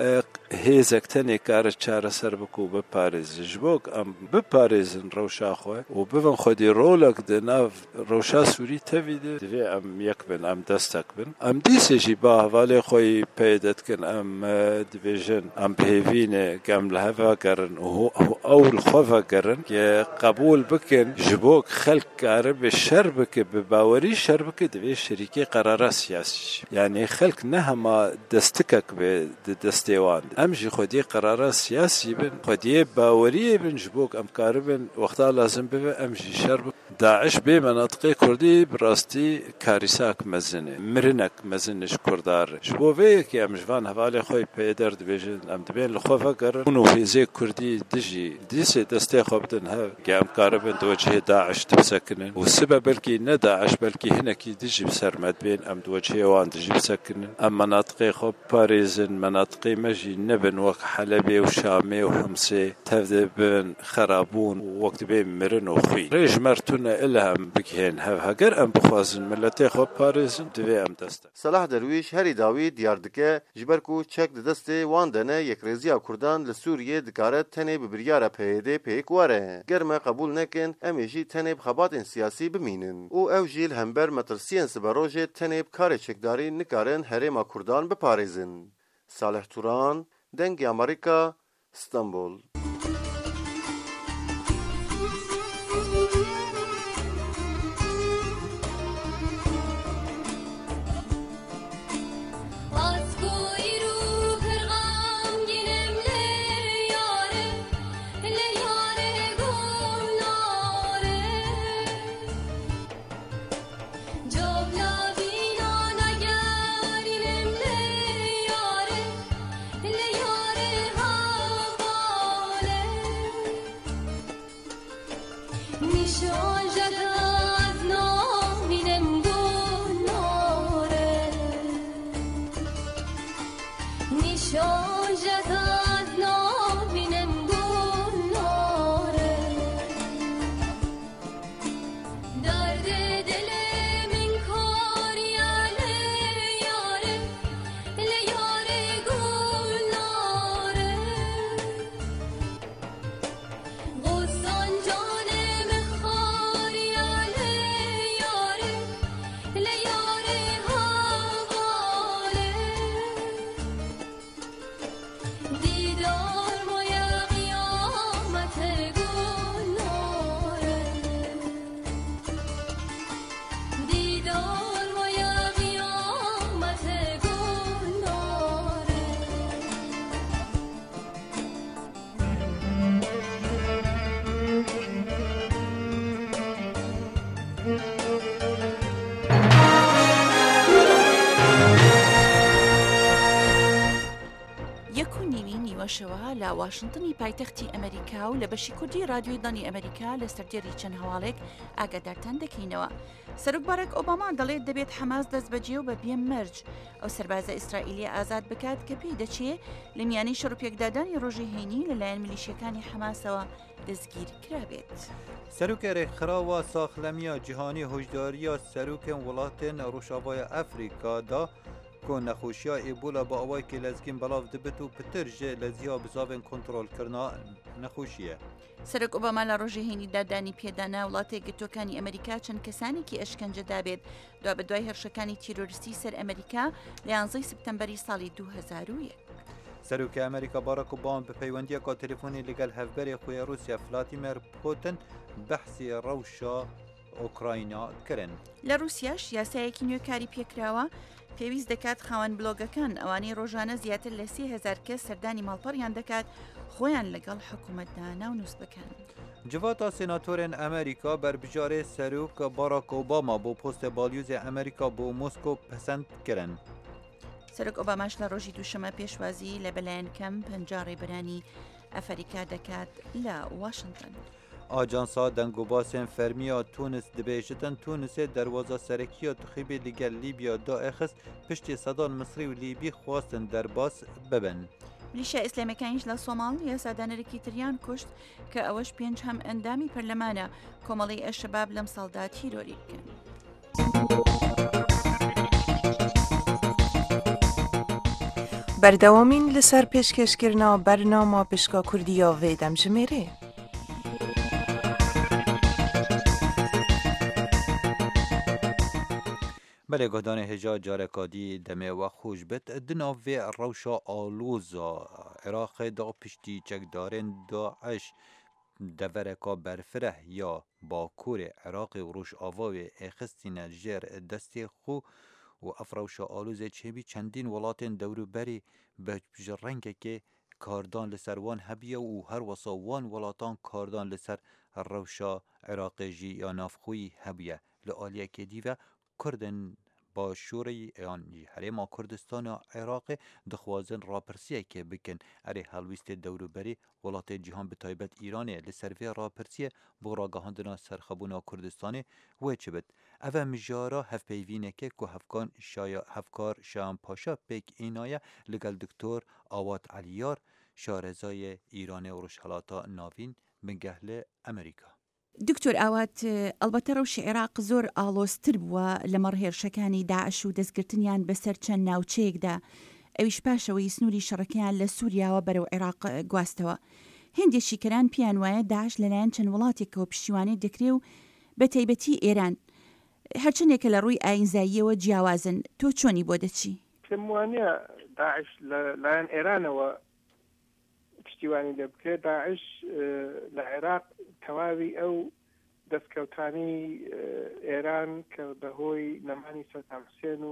هزکتنی کار چارەسەر بکو بپاریزه جبوک ام بپاریزن روشا خواه و بفن خودی رولک دنا روشا سوری تفیده دوی ام یک بین ام دستک بین ام دیسی جی با حوالی خوی پیدت کن ام دیویژن ام بهیوینه کم لحفا کرن و اول خوفا کرن که قبول بکن جبوک خلق کاره به شر بکه به باوری شر بکه دوی شریکی قراره سیاسی یعنی خلق نه همه دستکک به دستیوان ام جی خودی قراره سیاسی بین خودی باوری بین جبوک ام کاره بین وقتا لازم به امشي شرب داعش بمناطق كردي براستي كارثاك مزنه مرنك مزنش كردار شبوفي كي امجوان حوالي خوي بيدر دبيجن ام دبين الخوفه قرر انه في زي كردي دجي ديسي دستي خوبتن ها قام قاربن توجه داعش تسكنن والسبب بلكي ن داعش بلكي هنا كي دجي بسرمد بين ام توجه وان دجي بسكنن ام مناطق خوب باريزن مناطق مجي نبن وك حلبي وشامي وحمصي تذبن خرابون وقت بين مرن وخوي ريج مرتنا الهم بكهن هاجر ام بخوازن ملتي خو باريزن دوي ام دست صلاح درویش هری داوی دیار دکه جبرکو چک دست وان دنه یک رزیا کردان لسوریه دکارت تنه ببریاره پیده پیک واره گرمه قبول نکن امیجی تنه بخبات سیاسی بمینن او اوجیل همبر مترسین سبروجه تنه بکار چکداری نکارن هرما کردان بپاريزن صالح توران دنگ امریکا استانبول باشەوە لە واشنتنی پایتەختی ئەمریکا و لە بەشی کوردی رادیۆی دانی ئەمریکا لە سەردێری چەند هەواڵێک ئاگادارتان دەکەینەوە. سەرۆک باراک ئۆباما دەڵێت دەبێت حەماس دەست بەجێ و بە بێمەرج ئەو سەربازە ئیسرائیلی ئازاد بکات کە پێی دەچێت لە میانەی شەڕوپێکدادانی ڕۆژی هەینی لەلایەن میلیشیەکانی حەماسەوە دەستگیر کرابێت. سەرۆکێ خراوە ساخلەمیە جیهانی هۆشداریە سەرۆکێن وڵاتên Rojavaya Afrikada ku nexweşiya Ebola bi awayekê lezgên belav dibit û pitir ji leziya bizavên kontrolkirina nexweşiye. سەرۆک ئۆباما لە ڕۆژی هەینی دادانی پێدانا وڵاتێک گرتوەکانی ئەمریکا چەند کەسانێکی ئەشکەنجە دابێت دوا بە دوای هێرشەکانی تیرۆریستی سەر ئەمریکا لە 11 سپتەمبەری ساڵی 2001. سەرۆکی ئەمریکا باراک ئۆباما بە پەیوەندیەکە تەلەفۆنی لەگەڵ هەڤبەرێ خۆی رووسیا ڤلادیمیر پوتین بەحسی ڕەوشە ئۆکراینیا کردن. لە رووسیاش یاسایەکی نوێکاری پێکراوە پێویست دەکات خاوەن بلۆگەکان ئەوانەی ڕۆژانە زیاتر لە 30,000 کەس سەردانی ماڵپەڕیان دەکات خۆیان لەگەڵ حکوومەتدا ناونووس بکەن. جڤاتا سێناتۆرên ئەمریکا بەربژارێ سەرۆک باراک ئۆباما بۆ پۆستە باڵیۆزی ئەمریکا بۆ مۆسکۆ پەسەند کردن. سەرۆک ئۆباماش لە ڕۆژی دووشەمە پێشوازی لە بەلایەنکەم 50 ڕێبەرانی ئەفریقا دەکات لە واشنتن. ئاجانسا دەنگوباسên فەرمییا تونس دەبێژتن تونسێ دەروازە سەرەکیە تخیبێ لەگەل لیبیا دائخست پشتی سەدان مسری و لیبی خواستن دەرباس ببن. میلیشیا ئیسلامەکانیش لە سۆماڵ یاسادانەرێکی تریان کوشت کە ئەوەش 5 هەم ئەندامی پەرلەمانە کۆمەڵی ئەشەباب لەم ساڵدا تیرۆری بکەن. بەردەوامین لەسەر پێشکەشکردنا بەرنامە پشکا کوردیە vê demjimêrê. بەلێ گۆدانê hêja carekadî demê we xweş bit di nav vê rewşa alûza Iraqê da piştî çekdarên Daeş devereka berfireh ya Bakurê Iraqê û Rojavayê êxistîne jêr destê xwe û ev rewşa alûzê çêbî çendîn welatên dewroberî bi ji rengekê kardan li ser wan hebiye û her wesa wan welatan kardan li ser rewşa Iraqê jî ya navxwî hebiye. Li aliyekê dî ve Kurdên başûrê yan herêma Kurdistana Iraqê dixwazin rapirsiyekê bikin erê helwîstê dewroberî welatê cîhan bi taybet Îranê li ser vê rapirsiyê bo ragihandina serxebûna Kurdistanê wê çibit. Ev e mijara hevpeyvînekê ku hevkar Şayan Paşa pêk înaye li gel Diktor Awad Eliyar şarezayê Îranê û Rojhilata Navîn bingeh li Amerîka. دکتۆر ئاوات ئەلبەتە ڕەوشی عێراق زۆر ئاڵۆزتر بووە لە مەڕهێرشەکانی داعش و دەستگرتنیان بەسەر چەند ناوچەیەکدا ئەویش پاشەوەی سنووری شەڕەکەیان لە سووریاوە بەرەو عێراق گواستەوە. هێندێکی کەران پیان وایە داعش لەلایەن چەند وڵاتێکەوە پشتیوانەی دەکرێ و بە تایبەتی ئێران هەرچەندێکە لە ڕووی ئاینزاییەوە جیاوازن تۆ چۆنی بۆ دەچی؟ پێم وانە داعش لەلایەن ئێرانەوە پشتیوانی دەبکرێت داعش لە عێراق تەواوی ئەو دەستکەوتانی ئێران کە بەهۆی نەمانی سەدام حوسێن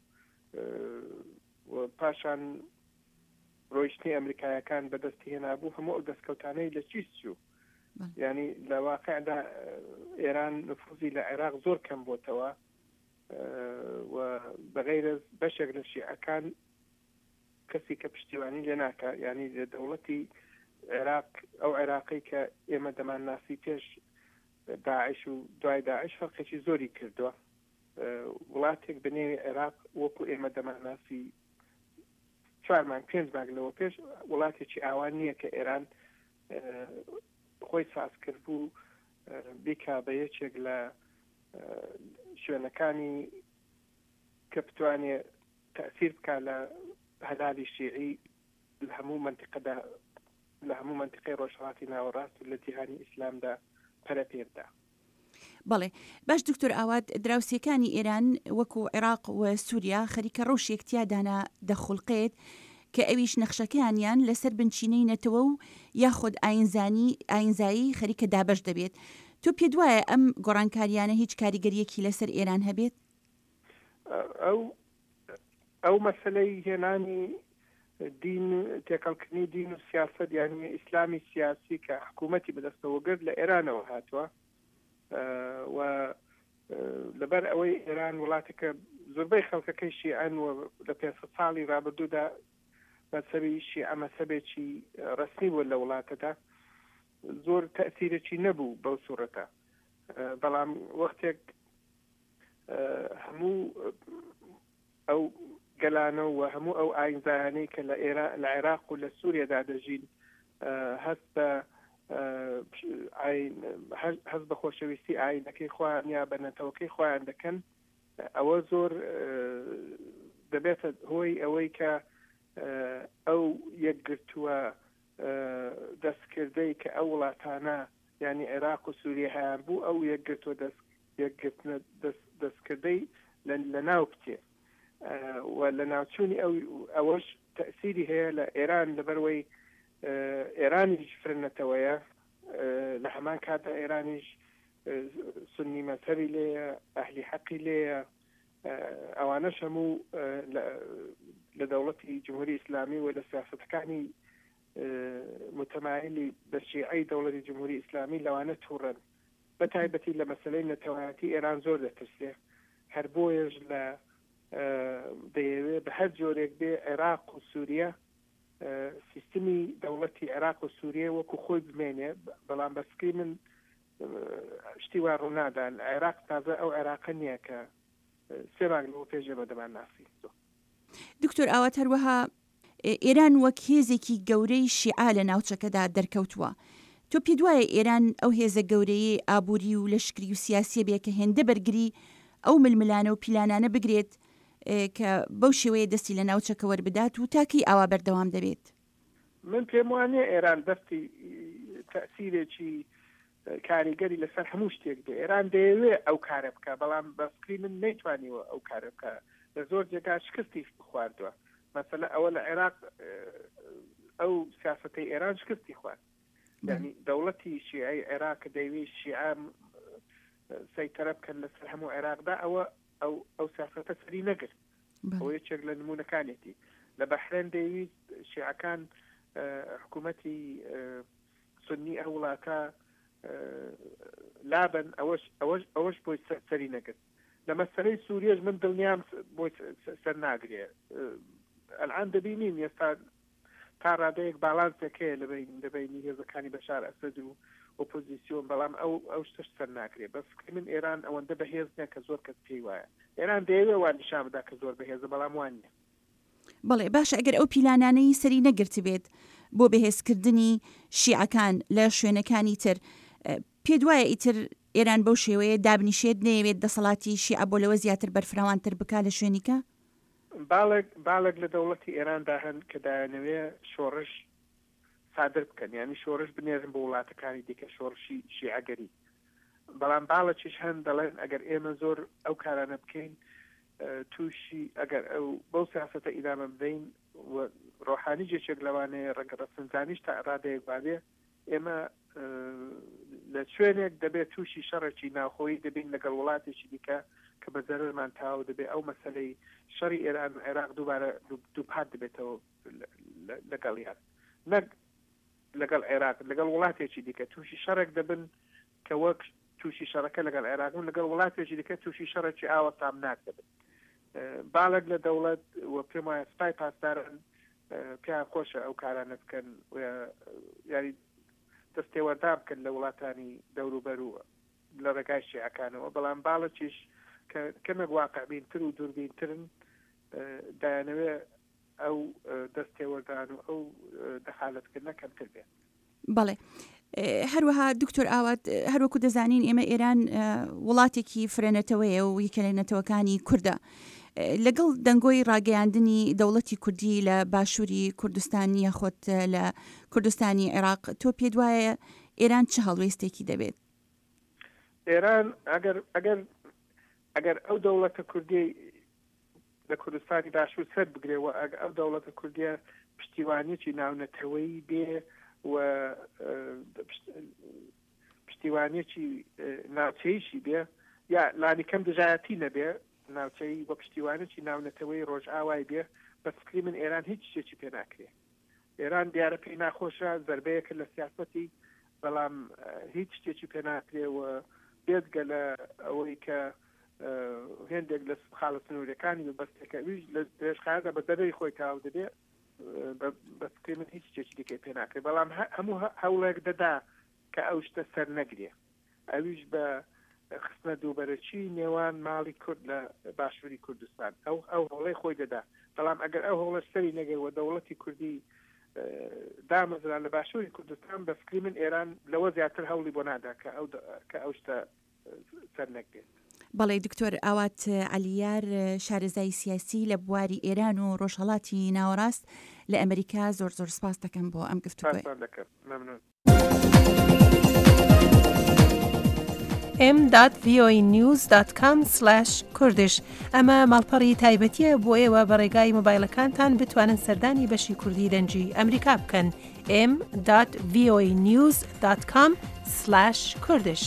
و پاشان ڕۆیشتنی ئەمریکایەکان بەدەستی هێنابوو هەموو ئەو دەستکەوتانەی لە چی چوو یعنی لە واقعدا ئێران نفوزی لە عێراق زۆر کەم بۆتەوە و بەغەیر بەشێک لە شیعەکان کەسی کە پشتیوانی لێ ناکە یعنی لە دەوڵەتی عێراق ئەو عێراقی کە ئێمە دەمان ناسی پێش داعش و دوای داعش فەرقێکی زۆری کردووە وڵاتێک بنێوی عێراق وەکو ئێمە دەمان ناسی 4 مانگ 5 مانگ لەوە پێش وڵاتێکی ئاوان نییە کە ئێران خۆی ساز کرد بوو بیکا بە یەکێک لە شوێنەکانی کە بتوانێت تەأثیر بکە لە هەلالی شیعی لە هەموو منطقەدا لە هەموو منطقەی ڕۆژهەڵاتی ناوەڕاست و لە جیهانی ئیسلامدا پەرەپێردا. بەڵێ باش دکتۆر ئاوات دراوسەکانی ئێران وەکو عێراق و سووریا خەریکە ڕۆژێک تیادانا دەخولقێت کە ئەویش نەخشەکانیان لەسەر بنچینەی نەتەوە و یاخود ئاینزایی خەریکە دابەش دەبێت. تۆ پێ دوایە ئەم گۆڕانکاریانە هیچ کاریگەریەکی لەسەر ئێران هەبێت؟ ئەو مەسەلەی هێنانی دین تێکەڵکردنی دین و سیاست یعنی ئیسلامی سیاسی کە حکوومەتی بەدەستەوە گرت لە ئێرانەوە هاتووە و لەبەر ئەوەی ئێران وڵاتێکە زۆربەی خەڵکەکەی شیعەن و لە 500 ساڵی ڕابردوودا مەسەبی شیعە مەسەبێکی ڕسمی بوو لە وڵاتەدا زۆر تەئسیرێکی نەبوو بەو سوورەتە بەڵام وەختێک هەموو ئەو گەلانە و هەموو ئەو ئاینزانەی کە لە عێراق و لە سووریەدا دەژین هەست بە خۆشەویستی ئاینەکەی خۆیان یا بە نەتەوەکەی خۆیان دەکەن ئەوە زۆر دەبێتە هۆی ئەوەی کە ئەو یەکگرتووە دەستکردەی کە ئەو وڵاتانە ینی عێراق و سووریە هەیان بوو ئەو یەکگرتووە دەستکردەی لە ناو بچێ و لە ناوچوونی ئەوەش تەئسیری هەیە لە ئێران لەبەرەوەی ئێرانیش فرنەتەوەیە لە هەمان کاتە ئێرانیش سنی مەسەبی لێیە ئەهلی حەقی لێیە ئەوانەش هەموو لە دەوڵەتی جمهوری ئیسلامی و لە سیاسەتەکانی متمایلی بە شیعەی دەوڵەتی جمهوری ئیسلامی لەوانە تووڕەن بە تایبەتی لە مەسەلەی نەتەوایەتی ئێران زۆر دەترسێ هەر بۆیەش لە دەیەوێت بە هەر جۆرێک بێ عێراق و سووریە سیستمی دەوڵەتی عێراق و سووریە وەکو خۆی بمێنێ بەڵام بەسکری من شتی وا ڕوونادان عێراق تازە ئەو عێراقە نییە کە سێ مانگ لەوە پێشێ بەدەمان ناسی دکتۆر ئاوات هەروەها ئێران وەک هێزێکی گەورەی شیعە لە ناوچەکەدا دەرکەوتووە تۆ پێ دوایە ئێران ئەو هێزە گەورەیە ئابووری و لەشکری و سیاسیە بێ کە هێندە بەرگری ئەو ململانە و پیلانانە بگرێت کە بەو شێوەیە دەستی لە ناوچەکە وەربدات و تاکەی ئاوا بەردەوام دەبێت من پێم وانێ ئێران دەستی تەئسیرێکی کاریگەری لەسەر هەموو شتێک دێ ئێران دەیەوێت ئەو کارە بکە بەڵام بەسکری من نەیتوانیوە ئەو کارە بکە لە زۆر جێگا شکستی خواردووە مەسەلە ئەوە لە عێراق ئەو سیاسەتەی ئێران شکستی خوارد یعنی دەوڵەتی شیعەی عێراق کە دەیوێت شیعە سەیطرە بکەن لەسەر هەموو عێراقدا ئەو سیاسەتە سەری نەگرت ئەوە یەکێک لە نمونەکانێتی لە بەحرێن دەیویست شیعەکان حکوومەتی سنی ئەو وڵاتە لابن ئەوەش بۆی سەری نەگرت لە مەسەلەی سووریەش من دڵنیام بۆی سەر ناگرێ ئەلعان دەبینین ئێستا تا ڕادەیەک باڵانسێکەیە لەبینی هێزەکانی بەشار ئەسەد و ئۆپۆزیسیۆن بەڵام ئەو شتش سەر ناکرێ بەس من ئێران ئەوەندە بەهێز نیە کە زۆر کەس پێی وایە ئێران دەیەوێ وان نیشان بدا کە زۆر بەهێزە بەڵام وان نیە بەڵێ باشە ئەگەر ئەو پیلانانەی سەری نەگرت بێت بۆ بەهێزکردنی شیعەکان لە شوێنەکانی تر پێ دوایە ئیتر ئێران بەو شێوەیە دابنیشێت نەیەوێت دەسەڵاتی شیعە بۆ لەوە زیاتر بەرفراوانتر بکا لە شوێنیکە باڵێک لە دەوڵەتی ئێراندا هەن کە دایانەوێ شۆڕش سادر بکەن ینی شۆڕش بنێرن بە وڵاتەکانی دیکە شۆڕشی شیعەگەری بەڵام باڵەکیش هەن دەڵێن ئەگەر ئێمە زۆر ئەو کارانە بکەین تووشی ئەگەر ئەو بەو سیاسەتە ئیدامە بدەین ڕۆحانی جێچێک لەوانەیە ڕەنگە ڕەسەنجانیش تا ڕادەیەک بابێ ئێمە لە شوێنێک دەبێت تووشی شەڕێکی ناوخۆیی دەبین لەگەڵ وڵاتێکی دیکە کە بە زەرمان تاو دەبێت ئەو مەسەلەی شەڕی ئێران و عێراق دووبارە دووپات دەبێتەوە لەگەڵیان نەک لەگەڵ عێراق لەگەڵ وڵاتێکی دیکە تووشی شەڕێک دەبن کە وەک تووشی شەڕەکە لەگەڵ عێراقون لەگەڵ وڵاتێکی دیکە تووشی شەڕێکی ئاوە تامناک دەبن باڵێک لە دەوڵەت وە پێم وایە سپای پاسداران پێیان خۆشە ئەو کارانە بکەن یاری دەستێوەردا بکەن لە وڵاتانی دەوروبەر و لە ڕێگای شیعەکانەوە بەڵام باڵەکیش کە کەمێک واقعبینتر و دووربینترن دایانەوێ ئەو دەستێوەردان و ئەو دەخالەتکردنە کەمتر بێت بەڵێ هەروەها دکتۆر ئاوات هەروەکو دەزانین ئێمە ئێران وڵاتێکی فرێنێتەوەیە و یەکێ لە نەتەوەکانی کووردە لەگەڵ دەنگۆی ڕاگەیاندنی دەوڵەتی کوردی لە باشووری کوردستانی یاخۆت لە کوردستانی عێراق تۆ پێ دوایە ئێران چه هەڵوێستێکی دەبێت ئێران ئەگەر ئەو دەوڵەتە کوردی لە کوردستانی باشوور سەر بگرێەوە ئەو دەوڵەتە کوردیە پشتیوانیی ناونەتەوەی بێ و پشتیوانیەکی ناوچەیشی بێ یا لانی کەم دژایەتی نەبێ ناوچەی بە پشتیوانێکی ناونەتەوەی ڕۆژ ئاوای بێ بە فکری من ئێران هیچ شتێکی پێ ناکرێ ئێران دیارە پێی ناخۆشە زەربەیەکە لە سیاسەتی بەڵام هیچ شتێکی پێ ناکرێەوە بێتگە لە ئەوەی کە هێندێک لە خاڵە سنوورەکانی بەستەکەویش لە درێژخایەدا بە دەرەی خۆی تاو دەبێ بەسکەی من هیچ شتێکی دیکەی پێ ناکرێت بەڵام هەموو هەوڵێک دەدا کە ئەو شتە سەر نەگرێ ئەویش بە خستنە دووبەرەچی نێوان ماڵی کورد لە باشووری کوردستان ئەو هەوڵەی خۆی دەدا بەڵام ئەگەر ئەو هەوڵە سەری نەگەوە دەوڵەتی کوردی دامەزرا لە باشووری کوردستان بە فکری من ئێران لەوە زیاتر هەوڵی بۆ نادا کە ئەو شتە سەر نەگرێت. بەڵێ دکتۆر ئاوات عەلیار شارەزای سیاسی لە بواری ئێران و ڕۆژهەڵاتی ناوەڕاست لە ئەمریکا زۆر سپاس دەکەم بۆ ئەم گفتوگۆی. m.voanews.com/kurdish ئەمە ماڵپەڕی تایبەتیە بۆ ئێوە بە ڕێگای مۆبایلەکانتان بتوانن سەردانی بەشی کوردی دەنجی ئەمریکا بکەن. m.voanews.com/kurdish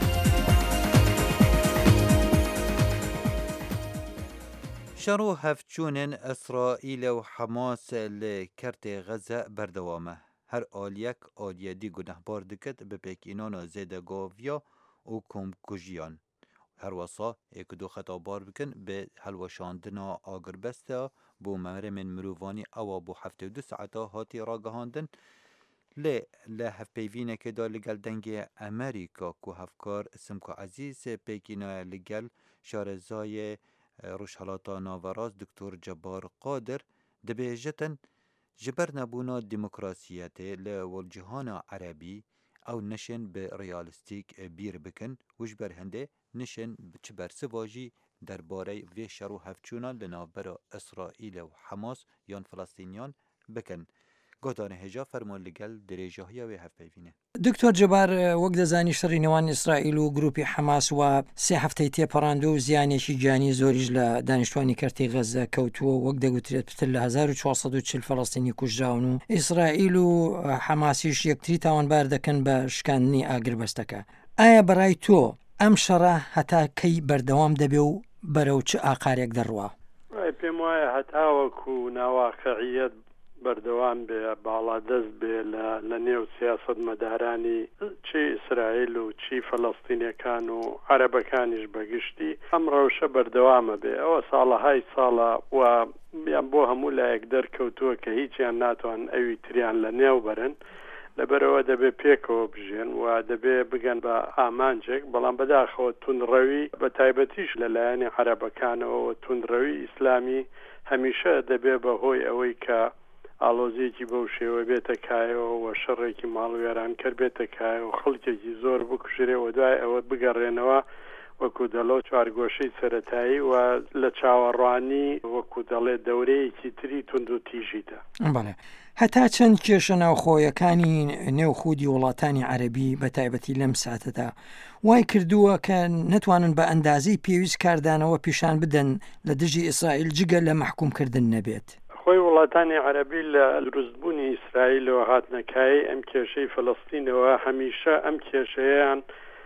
شەڕۆ هەفتچوونن ئەسرائیل و حەماس لە کەرتێ غەزە بەردەوامە هەر ئالیەک ئالیەدی گونەحبار دکت بە پێکینانە زێدەگاڤیا و کۆمکوژیان هەروەسا ئێکدو خەتابار بکن بە هەلوەشاندنا ئاگربەستە بۆ مەرەمên مرۆڤانî ئەوە بۆ 72 سەعەتا هاتی ڕاگەهاندن لە هەفپەیڤینێکێدا لەگەڵ دەنگێ ئەمریکا و هەفکار سمکۆ عەزیز پێکینایە لەگەڵ شارەزایە ڕۆژهەڵاتا ناوەڕاست دکتۆر جەبار قادر دەبێژەتن ji ber nebûna demokrasiyetê li welcihana Erebî ew nişên bi realîstîk bîr bikin û ji ber hindê nişên çi bersiva jî derbarê vê şer û hevçûnan li navbera İsraîl û Hemas yan Filistînyan bikin. Gohdana hêja ferman li gel dirêjahiya wê hevpeyvîne. دکتۆر جەبار وەک دەزانی شەڕی نێوان ئیسرائیل و گروپی حەماس و 3 هەفتەی تێپەڕاند و زیانێکی گیانی زۆریش لە دانیشتوانی کەرتی غەزە کەوتووە وەک دەگوترێت پتر لە 1440 فەڵەستینی کوژراون و ئیسرائیل و حەماسیش یەکتری تاوانبار دەکەن بە شکاندنی ئاگربەستەکە. ئایا بەڕای تۆ ئەم شەڕە هەتا کەی بەردەوام دەبێ و بەرەو چ ئاقارێک دەڕوا؟ پێم وایە هەتاوەکو ناواقعیەت بەردەوام بێ باڵا دەست بێ لە نێو سیاست مەدارانی چی ئیسرائیل و چی فەڵەستینیەکان و عەرەبەکانیش بەگشتی ئەم ڕەوشە بەردەوامە بێ ئەوە ساڵەهای ساڵە و یان بۆ هەموو لایەک دەرکەوتووە کە هیچیان ناتوان ئەوی تریان لە نێو بەرن لەبەرەوە دەبێ پێکەوە بژێن و دەبێ بگەن بە ئامانجێک بەڵام بەداخەوە توندڕەوی بە تایبەتیش لەلایەنی عەرەبەکانەوە توندڕەوی ئیسلامی هەمیشە دەبێ بەهۆی ئەوەی کە ئالۆزیەکی بەو شێوە بێتە کایەوە و شەڕێکی ماڵوێران کرد بێتە کایە و خەڵکێکی زۆر بکوژرێەوە دوای ئەوە بگەڕێنەوە وەکو دەڵۆ چوارگۆشەی سەرەتایی و لە چاوەڕوانی وەکو دەڵێ دەورەیەکی تری تونند و تیژیدا. بەڵێ هەتا چەند کێشە ناوخۆیەکانی نێوخودی وڵاتانی عەرەبی بە تایبەتی لەم ساتەدا وای کردووە کە نەتوانن بە ئەندازەی پێویست کاردانەوە پیشان بدەن لە دژی ئیسرائیل جگە لە مەحکومکردن نەبێت. خۆی وڵاتانی عەرەبی لە دروستبوونی ئیسرائیلەوە هاتنەکایی ئەم کێشەی فەڵەستینەوە هەمیشە ئەم کێشەیان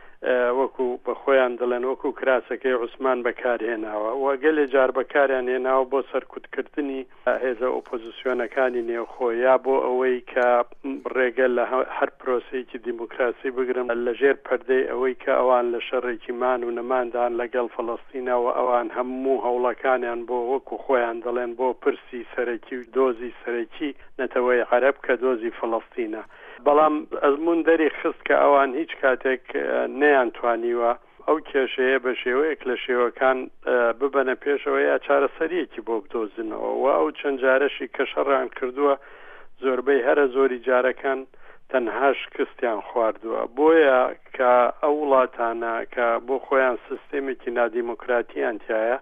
وەکو بە خۆیان دەڵێن وەکو کراسەکەی عوسمان بەکارهێناوە و گەلێ جار بەکاریان هێناوە بۆ سەرکوتکردنی هێزە ئۆپۆزیسیۆنەکانی نێوخۆ یا بۆ ئەوەی کە ڕێگە لە هەر پرۆسەیەکی دیموکراسی بگرن لەژێر پەردەی ئەوەی کە ئەوان لە شەڕێکی مان و نەماندان لەگەڵ فەڵەستینەوە ئەوان هەموو هەوڵەکانیان بۆ وەکو خۆیان دەڵێن بۆ پرسی سەرەکی و دۆزی سەرەکی نەتەوەی عەرەب کە دۆزی فەڵەستینە. بەڵام ئەزمون دەری خست کە ئەوان هیچ کاتێک نەیان توانیوە ئەو کێشەیە بە شێوەیەک لە شێوەکان ببەنە پێشەوە یا چارەسەریەکی بۆ بدۆزنەوە و ئەو چەند جارەشی کە شەڕیان کردووە زۆربەی هەرە زۆری جارەکان تەنها شکستیان خواردووە بۆیە کە ئەو وڵاتانە کە بۆ خۆیان سیستێمێکی نادیموکراتیان تایە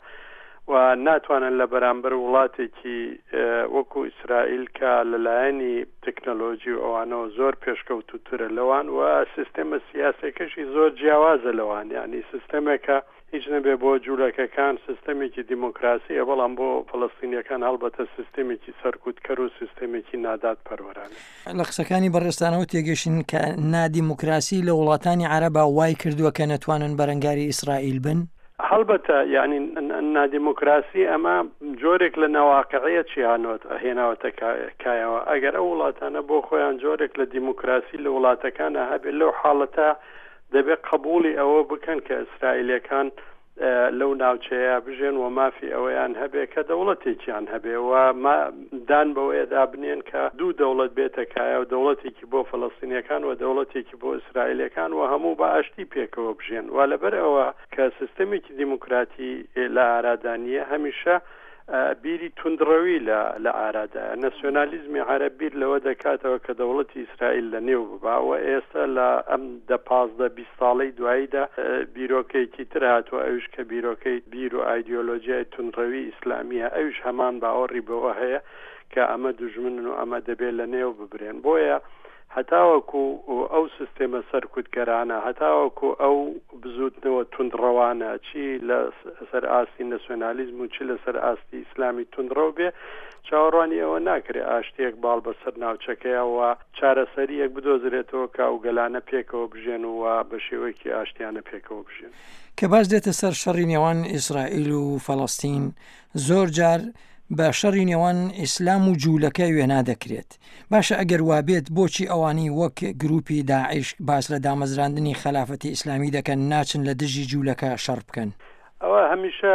و ناتوانن لە بەرامبەر وڵاتێکی وەکو ئیسرائیل کە لەلایەنی تەکنۆلۆژی و ئەوانەوە زۆر پێشکەوتوترە لەوان و سیستێمە سیاسەکەشی زۆر جیاوازە لەوان یعنی سیستەمێکە هیچ نەبێ بۆ جوولەکەکان سیستەمێکی دیموکراسیە بەڵام بۆ فەڵەستینیەکان هەڵبەتە سیستێمێکی سەرکوتکەر و سیستێمێکی نادات پەروەرانە. لە قسەکانی بەڕێستانەوە تێگەشتن کە نادیموکراسی لە وڵاتانی عەرەبا وای کردووە کە نەتوانن بەرەنگاری ئیسرائیل بن. هەڵبەتە یعنی نادیموکراسی ئەمە جۆرێک لە ناواقعەتی هێناوەتە کایەوە ئەگەر ئەو وڵاتانە بۆ خۆیان جۆرێک لە دیموکراسی لە وڵاتەکانە هەبێت لەو حاڵەتە دەبێت قبولی ئەوە بکەن کە ئیسرائیلەکان لەو ناوچەیە بژێن و مافی ئەوەیان هەبێ کە دەوڵەتێکیان هەبێ و دان بەوەیەدا بنێن کە دوو دەوڵەت بێتەکایە و دەوڵەتێکی بۆ فەڵەستینیەکان و دەوڵەتێکی بۆ ئیسرائیلەکان و هەموو بە ئاشتی پێکەوە بژێن و لەبەر ئەوە کە سیستەمێکی دیموکراتی لە ئارادانیە هەمیشە بیری توندڕەوی لە ئارادایە نەسیۆنالیزمی عەرەب بیر لەوە دەکاتەوە کە دەوڵەتی ئیسرائیل لە نێو بباوە ئێستا لە ئەم 15-20 ساڵەی دواییدا بیرۆکەیەکی تر هاتووە ئەوش کە بیرۆکەی بیر و ئایدیۆلۆژیای توندڕەوی ئیسلامیە ئەوش هەمان باوەڕی بەوە هەیە کە ئەمە دوژمنن و ئەمە دەبێت لە نێو ببرێن بۆیە هەتاوەکو ئەو سیستێمە سەرکوتگەرانە هەتاوەکو ئەو بزوتنەوە توندڕەوانە چی لە سەر ئاستی نەسیۆنالیزم و چی لە سەر ئاستی ئیسلامی توندڕەو بێ چاوەڕوانی ئەوە ناکرێ ئاشتێک باڵ بەسەر ناوچەکەیە و چارەسەریەک بدۆزرێتەوە کە ئەو گەلانە پێکەوە بژێن و بە شێوەیەکی ئاشتیانە پێکەوە بژێن کە باش دێتە سەر شەڕی نێوان ئیسرائیل و فەڵەستین زۆر جار بە شەڕی نێوان ئیسلام و جوولەکە وێنا دەکرێت باشە ئەگەر وابێت بۆچی ئەوانی وەک گروپی داعش باس لە دامەزراندنی خلافەتی ئیسلامی دەکەن ناچن لە دژی جوولەکە شەڕ بکەن ئەوە هەمیشە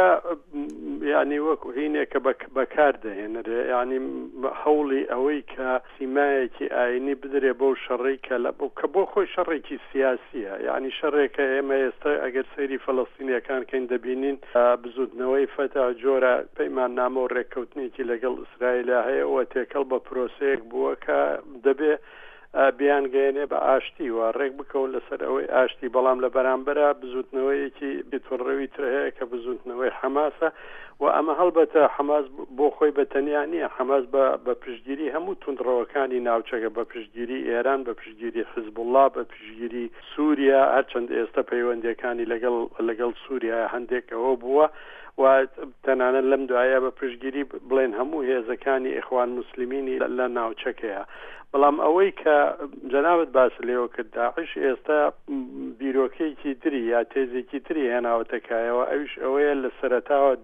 یعنی وەکو هینێکە بەکار دەهێنرێ ینی هەوڵی ئەوەی کە سیمایەکی ئاینی بدرێ بۆ شەڕی کە بۆ خۆی شەڕێکی سیاسیە یعنی شەڕێکە ئێمە ئێستا ئەگەر سەیری فەڵەستینیەکان کەین دەبینین بزوتنەوەی فەتا جۆرە پەیمان نامە و ڕێککەوتنێکی لەگەڵ ئیسرائیلە هەیە ئەوە تێکەڵ بە پرۆسەیەک بووە کە دەبێ بیان گەێنێ بە ئاشتی و ڕێک بکەون لەسەر ئەوەی ئاشتی بەڵام لە بەرامبەرە بزوتنەوەیەکی بێتوەڕەوی تر هەیە کە بزوتنەوەی حەماسە و ئەمە هەڵبەتە حەماس بۆ خۆی بەتەنیا نییە حەماس بە پشتگیری هەموو توندڕەوەکانی ناوچەکە بە پشتگیری ئێران بە پشتگیری حزبوڵڵا بە پشتگیری سووریا هەرچەند ئێستا پەیوەندیەکانی لەگەڵ سووریا هەندێکەوە بووە و تەنانەت لەم دوایە بە پشتگیری بڵێن هەموو هێزەکانی ئیخوان موسلیمینی لە ناوچەکەیە بەڵام ئەوەی کە جەنابەت باس لێەوە کرد داعش ئێستا بیرۆکەیەکی تری یا تێزێکی تری هێناوەتەکایەوە ئەوش ئەوەیە لە سەرەتاوە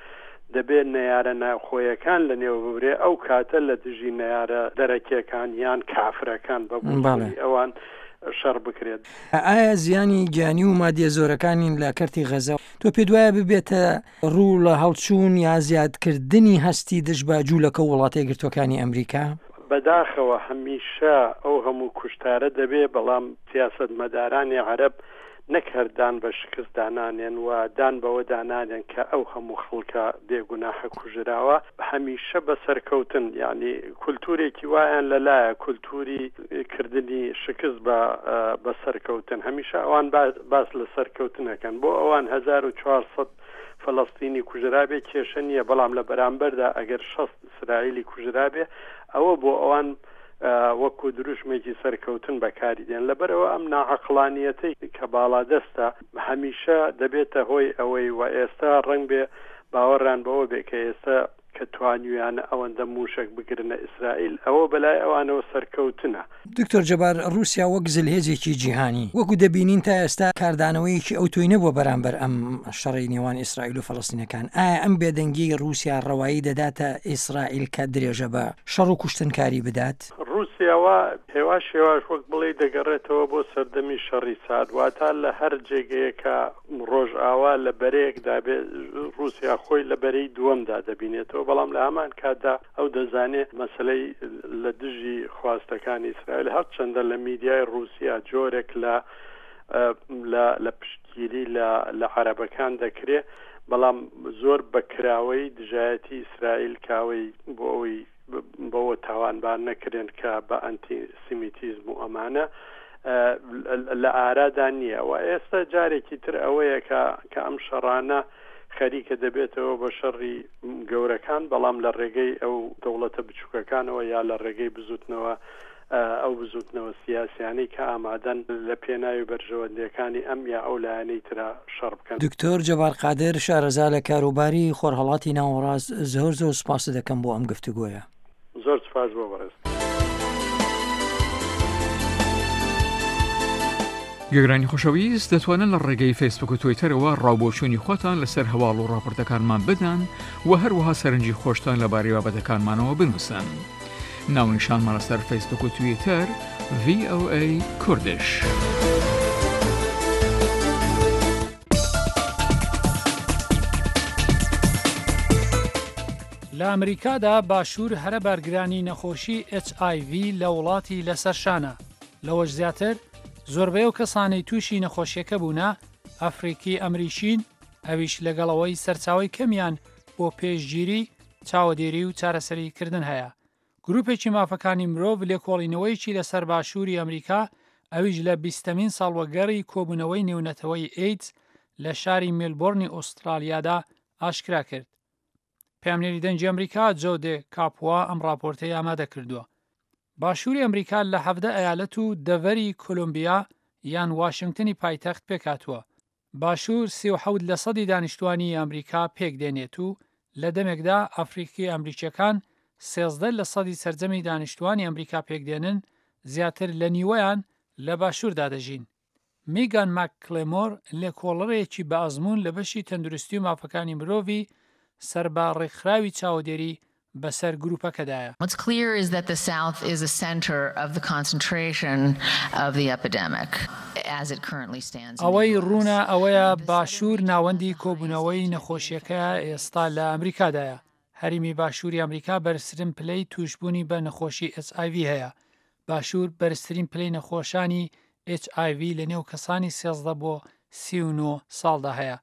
دەبێت نەیارە ناوخۆیەکان لە نێو ببرێ ئەو کاتە لە دژی نەیارە دەرەکیەکان یان کافرەکان بەبوونی ئەوان شەڕ بکرێت ئایا زیانی گیانی و مادیە زۆرەکانین لە کەرتی غەزە تۆ پێ دوایە ببێتە ڕوو لە هەڵچوون یا زیادکردنی هەستی دژ بە جوولەکە و وڵاتە یەکگرتووەکانی ئەمریکا بەداخەوە هەمیشە ئەو هەموو کوشتارە دەبێ بەڵام سیاسەت مەدارانی عەرەب نەکردان بە شکست دانانێن و دان بەوە دانانێن کە ئەو هەموو خەڵکە بێگوناحە کوژراوە هەمیشە بە سەرکەوتن یعنی کولتورێکی وایان لەلایە کولتوری کردنی شکست بە سەرکەوتن هەمیشە ئەوان باس لە سەرکەوتنەکەن بۆ ئەوان 1400 فەڵەستینی کوژرابێ کێشە نییە بەڵام لە بەرامبەردا ئەگەر 60 ئیسرائیلی کوژرابێ ئەوە بۆ ئەوان وەکو دروشمێکی سەرکەوتن بەکاری دێن لەبەرەوە ئەم ناعەقلانیەتەی کە باڵا دەستە هەمیشە دەبێتە هۆی ئەوەی و ئێستا ڕەنگ بێ باوەڕان بەوە بێ کە ئێستا کە توانیویانە ئەوەندە موشک بگرنە ئیسرائیل ئەوە بەلای ئەوانەوە سەرکەوتنە دکتۆر جەبار رووسیا وەک زلهێزێکی جیهانی وەکو دەبینین تا ئێستا کاردانەوەیکی ئەو توی نەبووە بەرامبەر ئەم شەڕی نێوان ئیسرائیل و فەڵەستینەکان ئایا ئەم بێدەنگی رووسیا ڕەوایی دەداتە ئیسرائیل کە درێژە بە شەڕ و کوشتنکاری بدات رووسیاوە هێواش وەک بڵێ دەگەڕێتەوە بۆ سەردەمی شەڕی سارد واتە لە هەر جێگەیەکە ڕۆژ ئاوا لە بەرەیەکدا بێ رووسیا خۆی لە بەرەی دووەمدا دەبینێتەوە بەڵام لە هەمان کاتدا ئەو دەزانێت مەسلەی لە دژی خواستەکانی ئیسرائیل هەرچەندە لە میدیای رووسیا جۆرێک لە پشتگیری لە عەرەبەکان دەکرێت بەڵام زۆر بەکراوەی دژایەتی ئیسرائیل کاوەی بۆ ئەوەی بەوە تاوانبار نەکرێن کە بە ئەنتیسیمیتیزم و ئەمانە لە ئارادا نییە و ئێستا جارێکی تر ئەوەیە کە ئەم شەڕانە خەریکە دەبێتەوە بە شەڕی گەورەکان بەڵام لە ڕێگەی ئەو دەوڵەتە بچووکەکانەوە یا لە ڕێگەی بزوتنەوە ئەو بزوتنەوە سیاسیانەی کە ئامادەن لە پێناوی بەرژەوەندەکانی ئەم یا ئەو لایەنەی ترا شەڕ بکەن. دکتۆر جەبار قادر شارەزا لە کاروباری خۆرهەڵاتی ناوەڕاست زۆر سوپاس دەکەم بۆ ئەم گفتوگۆیە. زۆر سوپاس بۆ بەڕێز. گەگرانی خۆشەویست دەتوانن لە ڕێگەی فیسبوک و تویتەرەوە ڕاوبۆچوونی خۆتان لەسەر هەواڵ و ڕاپۆرتەکانمان بدەن و هەروەها سەرنجی خۆشتان لەبارەی بابەتەکانمانەوە بنووسن. ناونیشانمان لەسەر فیسبوک و تویتەر VOA کوردش. لە ئەمریکادا باشوور هەرە بەرگرانی نەخۆشی HIV لە وڵاتی لەسەرشانە. لەوەش زیاتر زۆربەی و کەسانەی تووشی نەخۆشیەکە بوونا ئەفریقی ئەمریکین، ئەویش لەگەڵەوەی سەرچاوی کەمیان بۆ پێشگیری، چاوەدێری و چارەسەریکردن هەیە. گروپێکی مافەکانی مرۆڤ لێکۆڵینەوەیکی لەسەر باشووری ئەمریکا ئەویش لە 20مین ساڵوەگەڕی کۆبوونەوەی نێونەتەوەی ئەیدز لە شاری مێلبۆرنی ئوسترالیادا ئاشکرا کرد. پامنێری دەنگی ئەمریکا جۆدێ کاپوا ئەم راپۆرتەی ئامادە کردووە. باشووری ئەمریکا لە 17 ئەیالەت و دەڤەری کۆلۆمبیا یان واشنگتنی پایتەخت پێکاتووە. باشوور 37% دانیشتوانی ئەمریکا پێک دێنێت و لە دەمێکدا ئەفریقی ئەمریکیەکان 13% سەرجەمی دانیشتوانی ئەمریکا پێکدێنن، زیاتر لە نیوەیان لە باشووردا دەژین. میگان ماکلێمۆر لێکۆڵەرێکی بە ئەزموون لە بەشی تەندروستی و مافەکانی مرۆڤی سەرباڕێکخراوی چاودێری بەسەر گروپەکەدایە. What's clear is that the South is a center of the concentration of the epidemic as it currently stands. ئەوەی ڕوونە ئەوەیە باشوور ناوەندی کۆبوونەوەی نەخۆشیەکە ئێستا لە ئەمریکادایە. هەریمی باشووری ئەمریکا بەرزترین پلەی توشبوونی بە نەخۆشی HIV هەیە. باشوور بەرزترین پلەی نەخۆشانی HIV لە نێو کەسانی 13 بۆ 39 ساڵدا هەیە.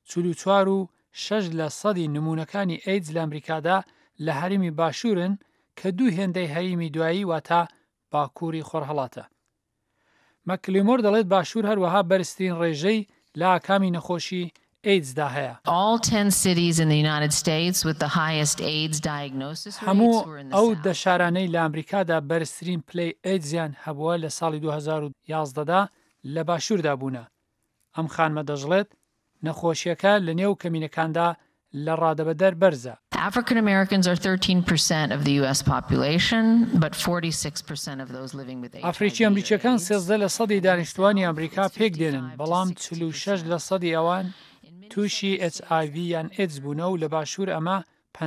44.6% نمونونەکانی ئەیدز لە ئەمریکادا لە هەریمی باشوورن کە دوو هێندەی هەریمی دوایی واتە باکووری خۆرهەڵاتە. مەکلیمۆر دەڵێت باشوور هەروەها بەرزترین ڕێژەی لە ئاکامی نەخۆشی ئەیدزدا هەیە. All 10 cities in the United States with the highest AIDS diagnosis rates were in the ئەو South. دەشارانەی لە ئەمریکادا بەرزترین پلەی ئەیدزیان هەبووە لە ساڵی 2011دا لە باشووردا بوونە. ئەم خانمە دەژڵێت نەخۆشیەکە لە نێو کەمینەکاندا لە ڕادەبەدەر بەرزە. African Americans are 13% of the US population, but 46% of those living with HIV. ئەفریقی ئەمریکیەکان 13% دانیشتوانی ئەمریکا پێک دێنن، بەڵام 46% ئەوان تووشی HIV یان ئێدز بوونە و لە باشوور ئەمە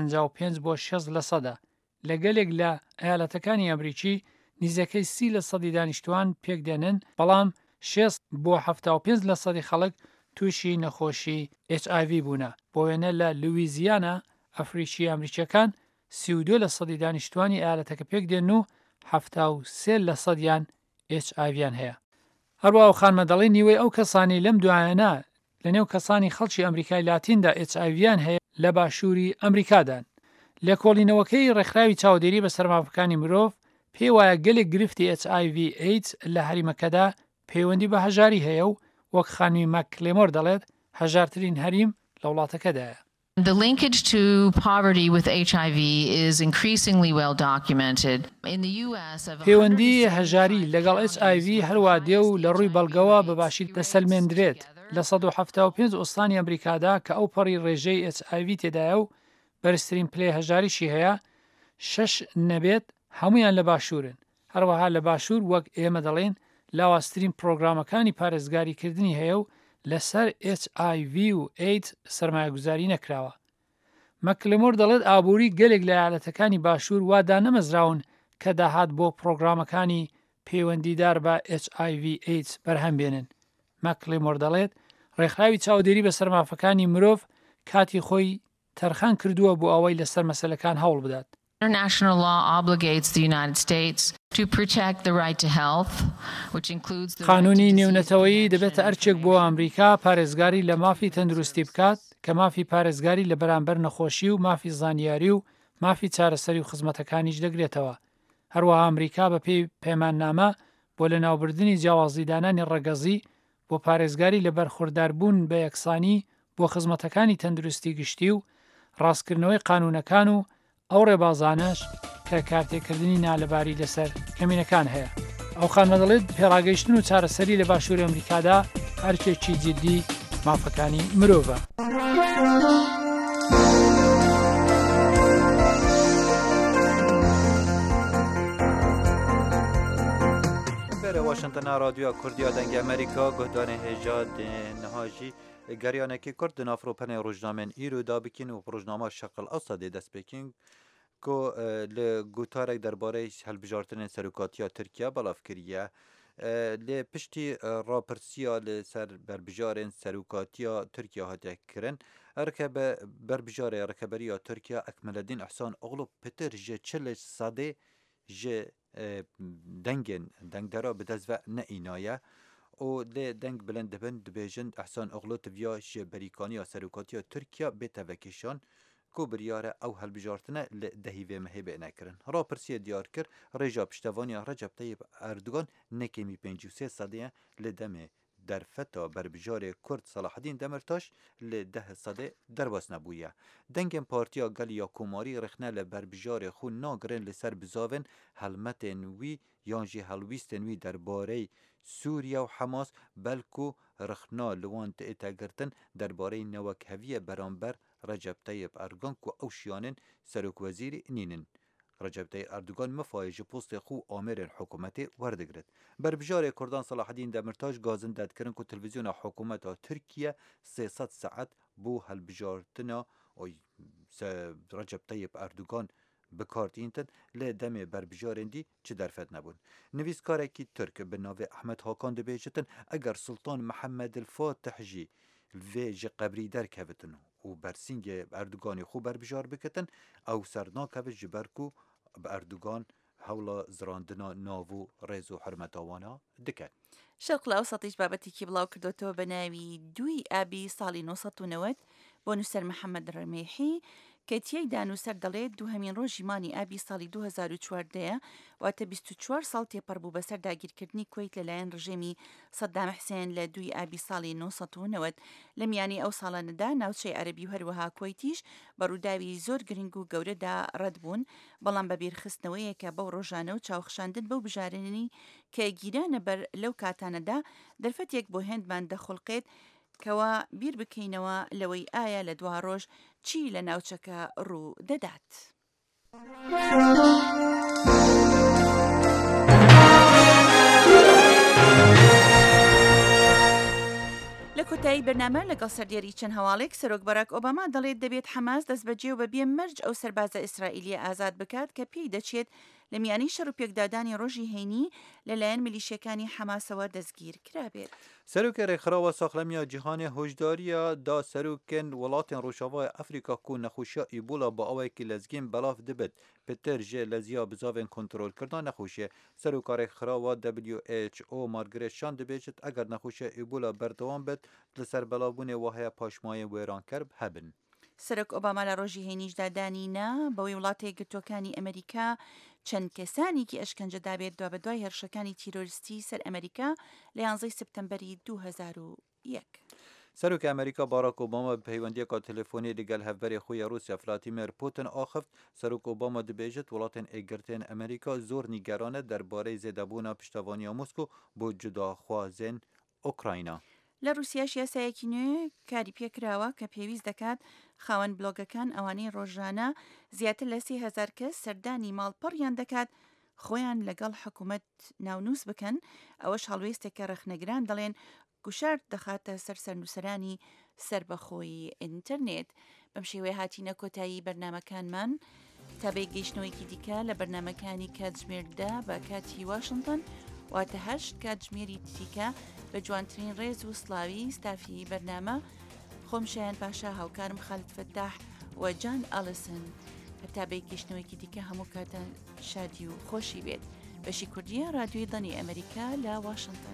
55.6%. لە گەلێک لە ئەیالەتەکانی ئەمریکی نزیکەی 30% دانیشتوان پێک دێنن، بەڵام 6.75% خەڵک تووشی نەخۆشی HIV بوونە. بۆ وێنە لە لویزیانە ئەفریقی ئەمریکیەکان 32% دانیشتوانی ئەیالەتەکە پێک دێن و 73% HIVیان هەیە. هەروەها خانمە دەڵێ نیوەی ئەو کەسانی لەم دوایانە لە نێو کەسانی خەڵکی ئەمریکای لاتیندا HIVیان هەیە لە باشووری ئەمریکادان. لێکۆڵینەوەکەی ڕێکخراوی چاودێری بە سەرمافەکانی مرۆڤ پێی وایە گەلێک گرفتی HIV AIDS لە هەریمەکەدا پەیوەندی بە هەژاری هەیە و وەک خانمی ماکلێمۆر دەڵێت هەژارترین هەریم لە وڵاتەکەدایە. The linkage to poverty with HIV is increasingly well documented. In the US, پەیوەندی هەژاری لەگەڵ HIV هەروە دێ و لە ڕووی بەڵگەوە بەباشی دەسەلمێنرێت. لە 175 ئوستانی ئەمریکادا کە ئەو پەڕی ڕێژەی HIV تێدایە و بەرزترین پلەی هەژاریشی هەیە، 6 نەبێت هەمویان لە باشوورن. هەروەها لە باشوور وەک ئێمە دەڵێن لاواسترین پرۆگرامەکانی پارێزگاریکردنی هەیە و لەسەر HIV و AIDS سەرمایەگوزاری نەکراوە. مەکلمۆر دەڵێت ئابووری گەلێک لە ئایالەتەکانی باشوور وادا نەمەزراون کە داهات بۆ پرۆگرامەکانی پەیوەندیدار بە HIV AIDS بەرهەم بێنن. مەکلمۆر دەڵێت ڕێکخراوی چاودێری بە سەرمافەکانی مرۆڤ کاتی خۆی تەرخان کردووە بۆ ئەوەی لەسەر مەسەلەکان هەوڵ بدات. International law obligates the United States to protect the right to health, which includes the قانونی نێونەتەوەیی دەبێتە ئەرچێک بۆ ئەمریکا پارێزگاری لە مافی تەندروستی بکات کە مافی پارێزگاری لە بەرامبەر نەخۆشی و مافی زانیاری و مافی چارەسەری و خزمەتەکانیش دەگرێتەوە. هەروەها ئەمریکا بە پێی پەیماننامە بۆ لە ناوبردنی جیاوازیدانانی ڕەگەزی بۆ پارێزگاری لە بەرخورداربوون بە یەکسانی بۆ خزمەتەکانی تەندروستی گشتی و ڕاستکردنەوەی قانونەکان و ئەو ڕێبازانش کە کارتێکردنی نالەباری لەسەر کەمینەکان هەیە. ئەو خانمە دەڵێت پێڕاگەیشتن و چارەسەری لە باشووری ئەمریکادا هەرچێکی جددی مافەکانی مرۆڤە. واشنگتن رادیو کوردیا دنگ امریکا گهدان هجاد نهاجی گریانکی کرد نافروپن روزنامه ایرو دابکین و روزنامه شکل اصلی دست بکین که لگوتارک درباره هلبجارتن سرکاتیا ترکیه بلاف کریه لی پشتی راپرسیا لسر بربجارن سرکاتیا ترکیه هاته کرن ركب بربجار ركبرية تركيا أكمل الدين إحسان أغلب بتر جي تشلش صادي جي دنگن دنگ درا بدزو نئینایه و لی دنگ بلند بن دبیجند احسان اغلو تبیا جی بریکانی سروکاتی ترکیه بتوکیشان کو بریاره او هلبجارتنه لدهیوه مهبه نکرن را پرسی دیار کر رجا پشتوانی رجب طیب اردوغان نکمی 53 صدیه لدمه در فتا بربجار کرد صلاح الدین دمرتاش لده صده درباس نبویه دنگم پارتیا گلیا کوماری رخنه لبربجار خون ناگرن لسر بزاون هلمتن وی یانجی هلویستن وی درباره سوریا و حماس بلکو رخنا لوان تأتگرتن درباره نوکهوی برانبر رجب طیب اردوغان کو اوشیانن سرک وزیر نینن رجب طيب اردوغان مفايج بوست خو آمر الحكومة وردگرد بربجار كردان صلاح الدين دمرتاش غازن داد کرن کو تلفزيون حكومة تركيا 300 ساعت بو هالبجارتنا رجب طيب اردوغان بکارت اینتن لدم بربجارن دی چه درفت نبون نویسکاره کی ترک به ناو احمد هاکان دبیجتن اگر سلطان محمد الفاتح جی ویج قبری در کفتن و برسینگ اردوغانی خو بربجار بکتن او سرناک و جبرکو باردوغان حول زراندنا ناوو ريزو حرمتاوانا دكا شرق الأوسط بابتي كي بلاو كردوتو بناوي دوي أبي صالي نوسط ونوت بونسر محمد الرميحي كتيك دانوسر دليت دو همين روجيماني أبي صالي 2014 وات 24 سال تيبربو بسر داگير كردني كويت للاين رجيمي صدام حسين لدوي أبي صالي نوسط ونوت لم يعني أو صالا ندا ناوشي عربي وهروها كويتيش بروداوي زور گرنگو گورة دا ردبون بلان ببير خستنوية كابو روجانو چاوخشاندن بو بجارني كاگيران بر لو كاتاندا درفت يك بو هندمان دخلقيت كوا بير بكينوا لوي آية لدواروج چي لناوچكا رو ددات لكوتاي برنامج لقصر دياري چن هوالك سروك باراك اوباما دليت دبيت حماس دست بجيو ببيم مرج او سربازة اسرائيلية آزاد بكات كبي دچيت لمياني شروبيك داداني روجي هيني للاين ميليشيكاني حماس و دزگير كرابيت سروک رخراو ساخلمیا جهان هوشداریا دا سروکن ولاتن روشاوای افریقا کو نخوشیا ایبولا با اوای کی لزگین بلاف دبت پتر جه لزیا بزاون کنترل کردن نخوشیه سروک رخراو WHO مارگریت شان دبیجت اگر نخوشیا ایبولا بردوام بد لسر بلابون وهای پاشمای ویران کرب هبن سرک اوباما لروجی هینیش دادانینا بوی ولاتی گرتوکانی امریکا چەند کەسانی کی ئەشکەنجە دابێت دوا بەدوای هێرشەکانی تیرۆریستی سەر ئەمریکا لە 11 سپتەمبەری 2001. سروک امریکا باراک اوباما به پیوندیکا تلفنی لگل هفبر خوی روسیا ولادیمیر پوتین آخفت سروک اوباما دبیجت ولاتن ایگرتن امریکا زور نیگرانه درباره زدبونا پشتوانی مسکو بۆ جوداخوازن ئوکراینا. لە رووسیاش یاسایەکی نوێ کاری پێکراوە کە پێویست دەکات خاوەن بلۆگەکان ئەوانەی ڕۆژانە زیاتر لە 30,000 کەس سەردانی ماڵپەڕیان دەکات خۆیان لەگەڵ حکوومەت ناونووس بکەن ئەوەش هەڵوێستێکە ڕەخنەگران دەڵێن گوشارد دەخاتە سەر سەرنووسەرانی سربەخۆی ئینتەرنێت. بەم شێوەیە هاتینە کۆتایی بەرنامەکانمان تا بە گەیشتنەوەیکی دیکە لە بەرنامەکانی کاتژمێردا بە کاتی واشنگتن واتە 8 کاتژمێری دیکە بە جوانترین ڕێز و سڵاوی ستافی بەرنامە خۆم شایان پاشا هاوکارم خالد فەتاح و جان ئەلیسن هەتا بە گەیشتنەوەیکی دیکە هەموو کاتە شادی و خۆشی بێت. بەشی کوردیە رادیۆی دەنی ئەمریکا لە واشنگتن.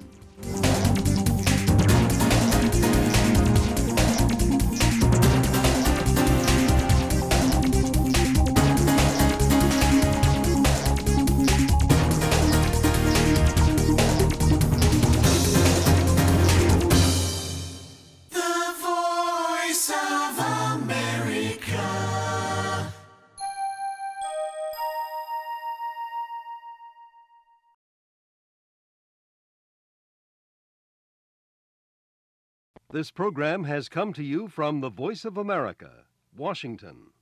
This program has come to you from the Voice of America, Washington.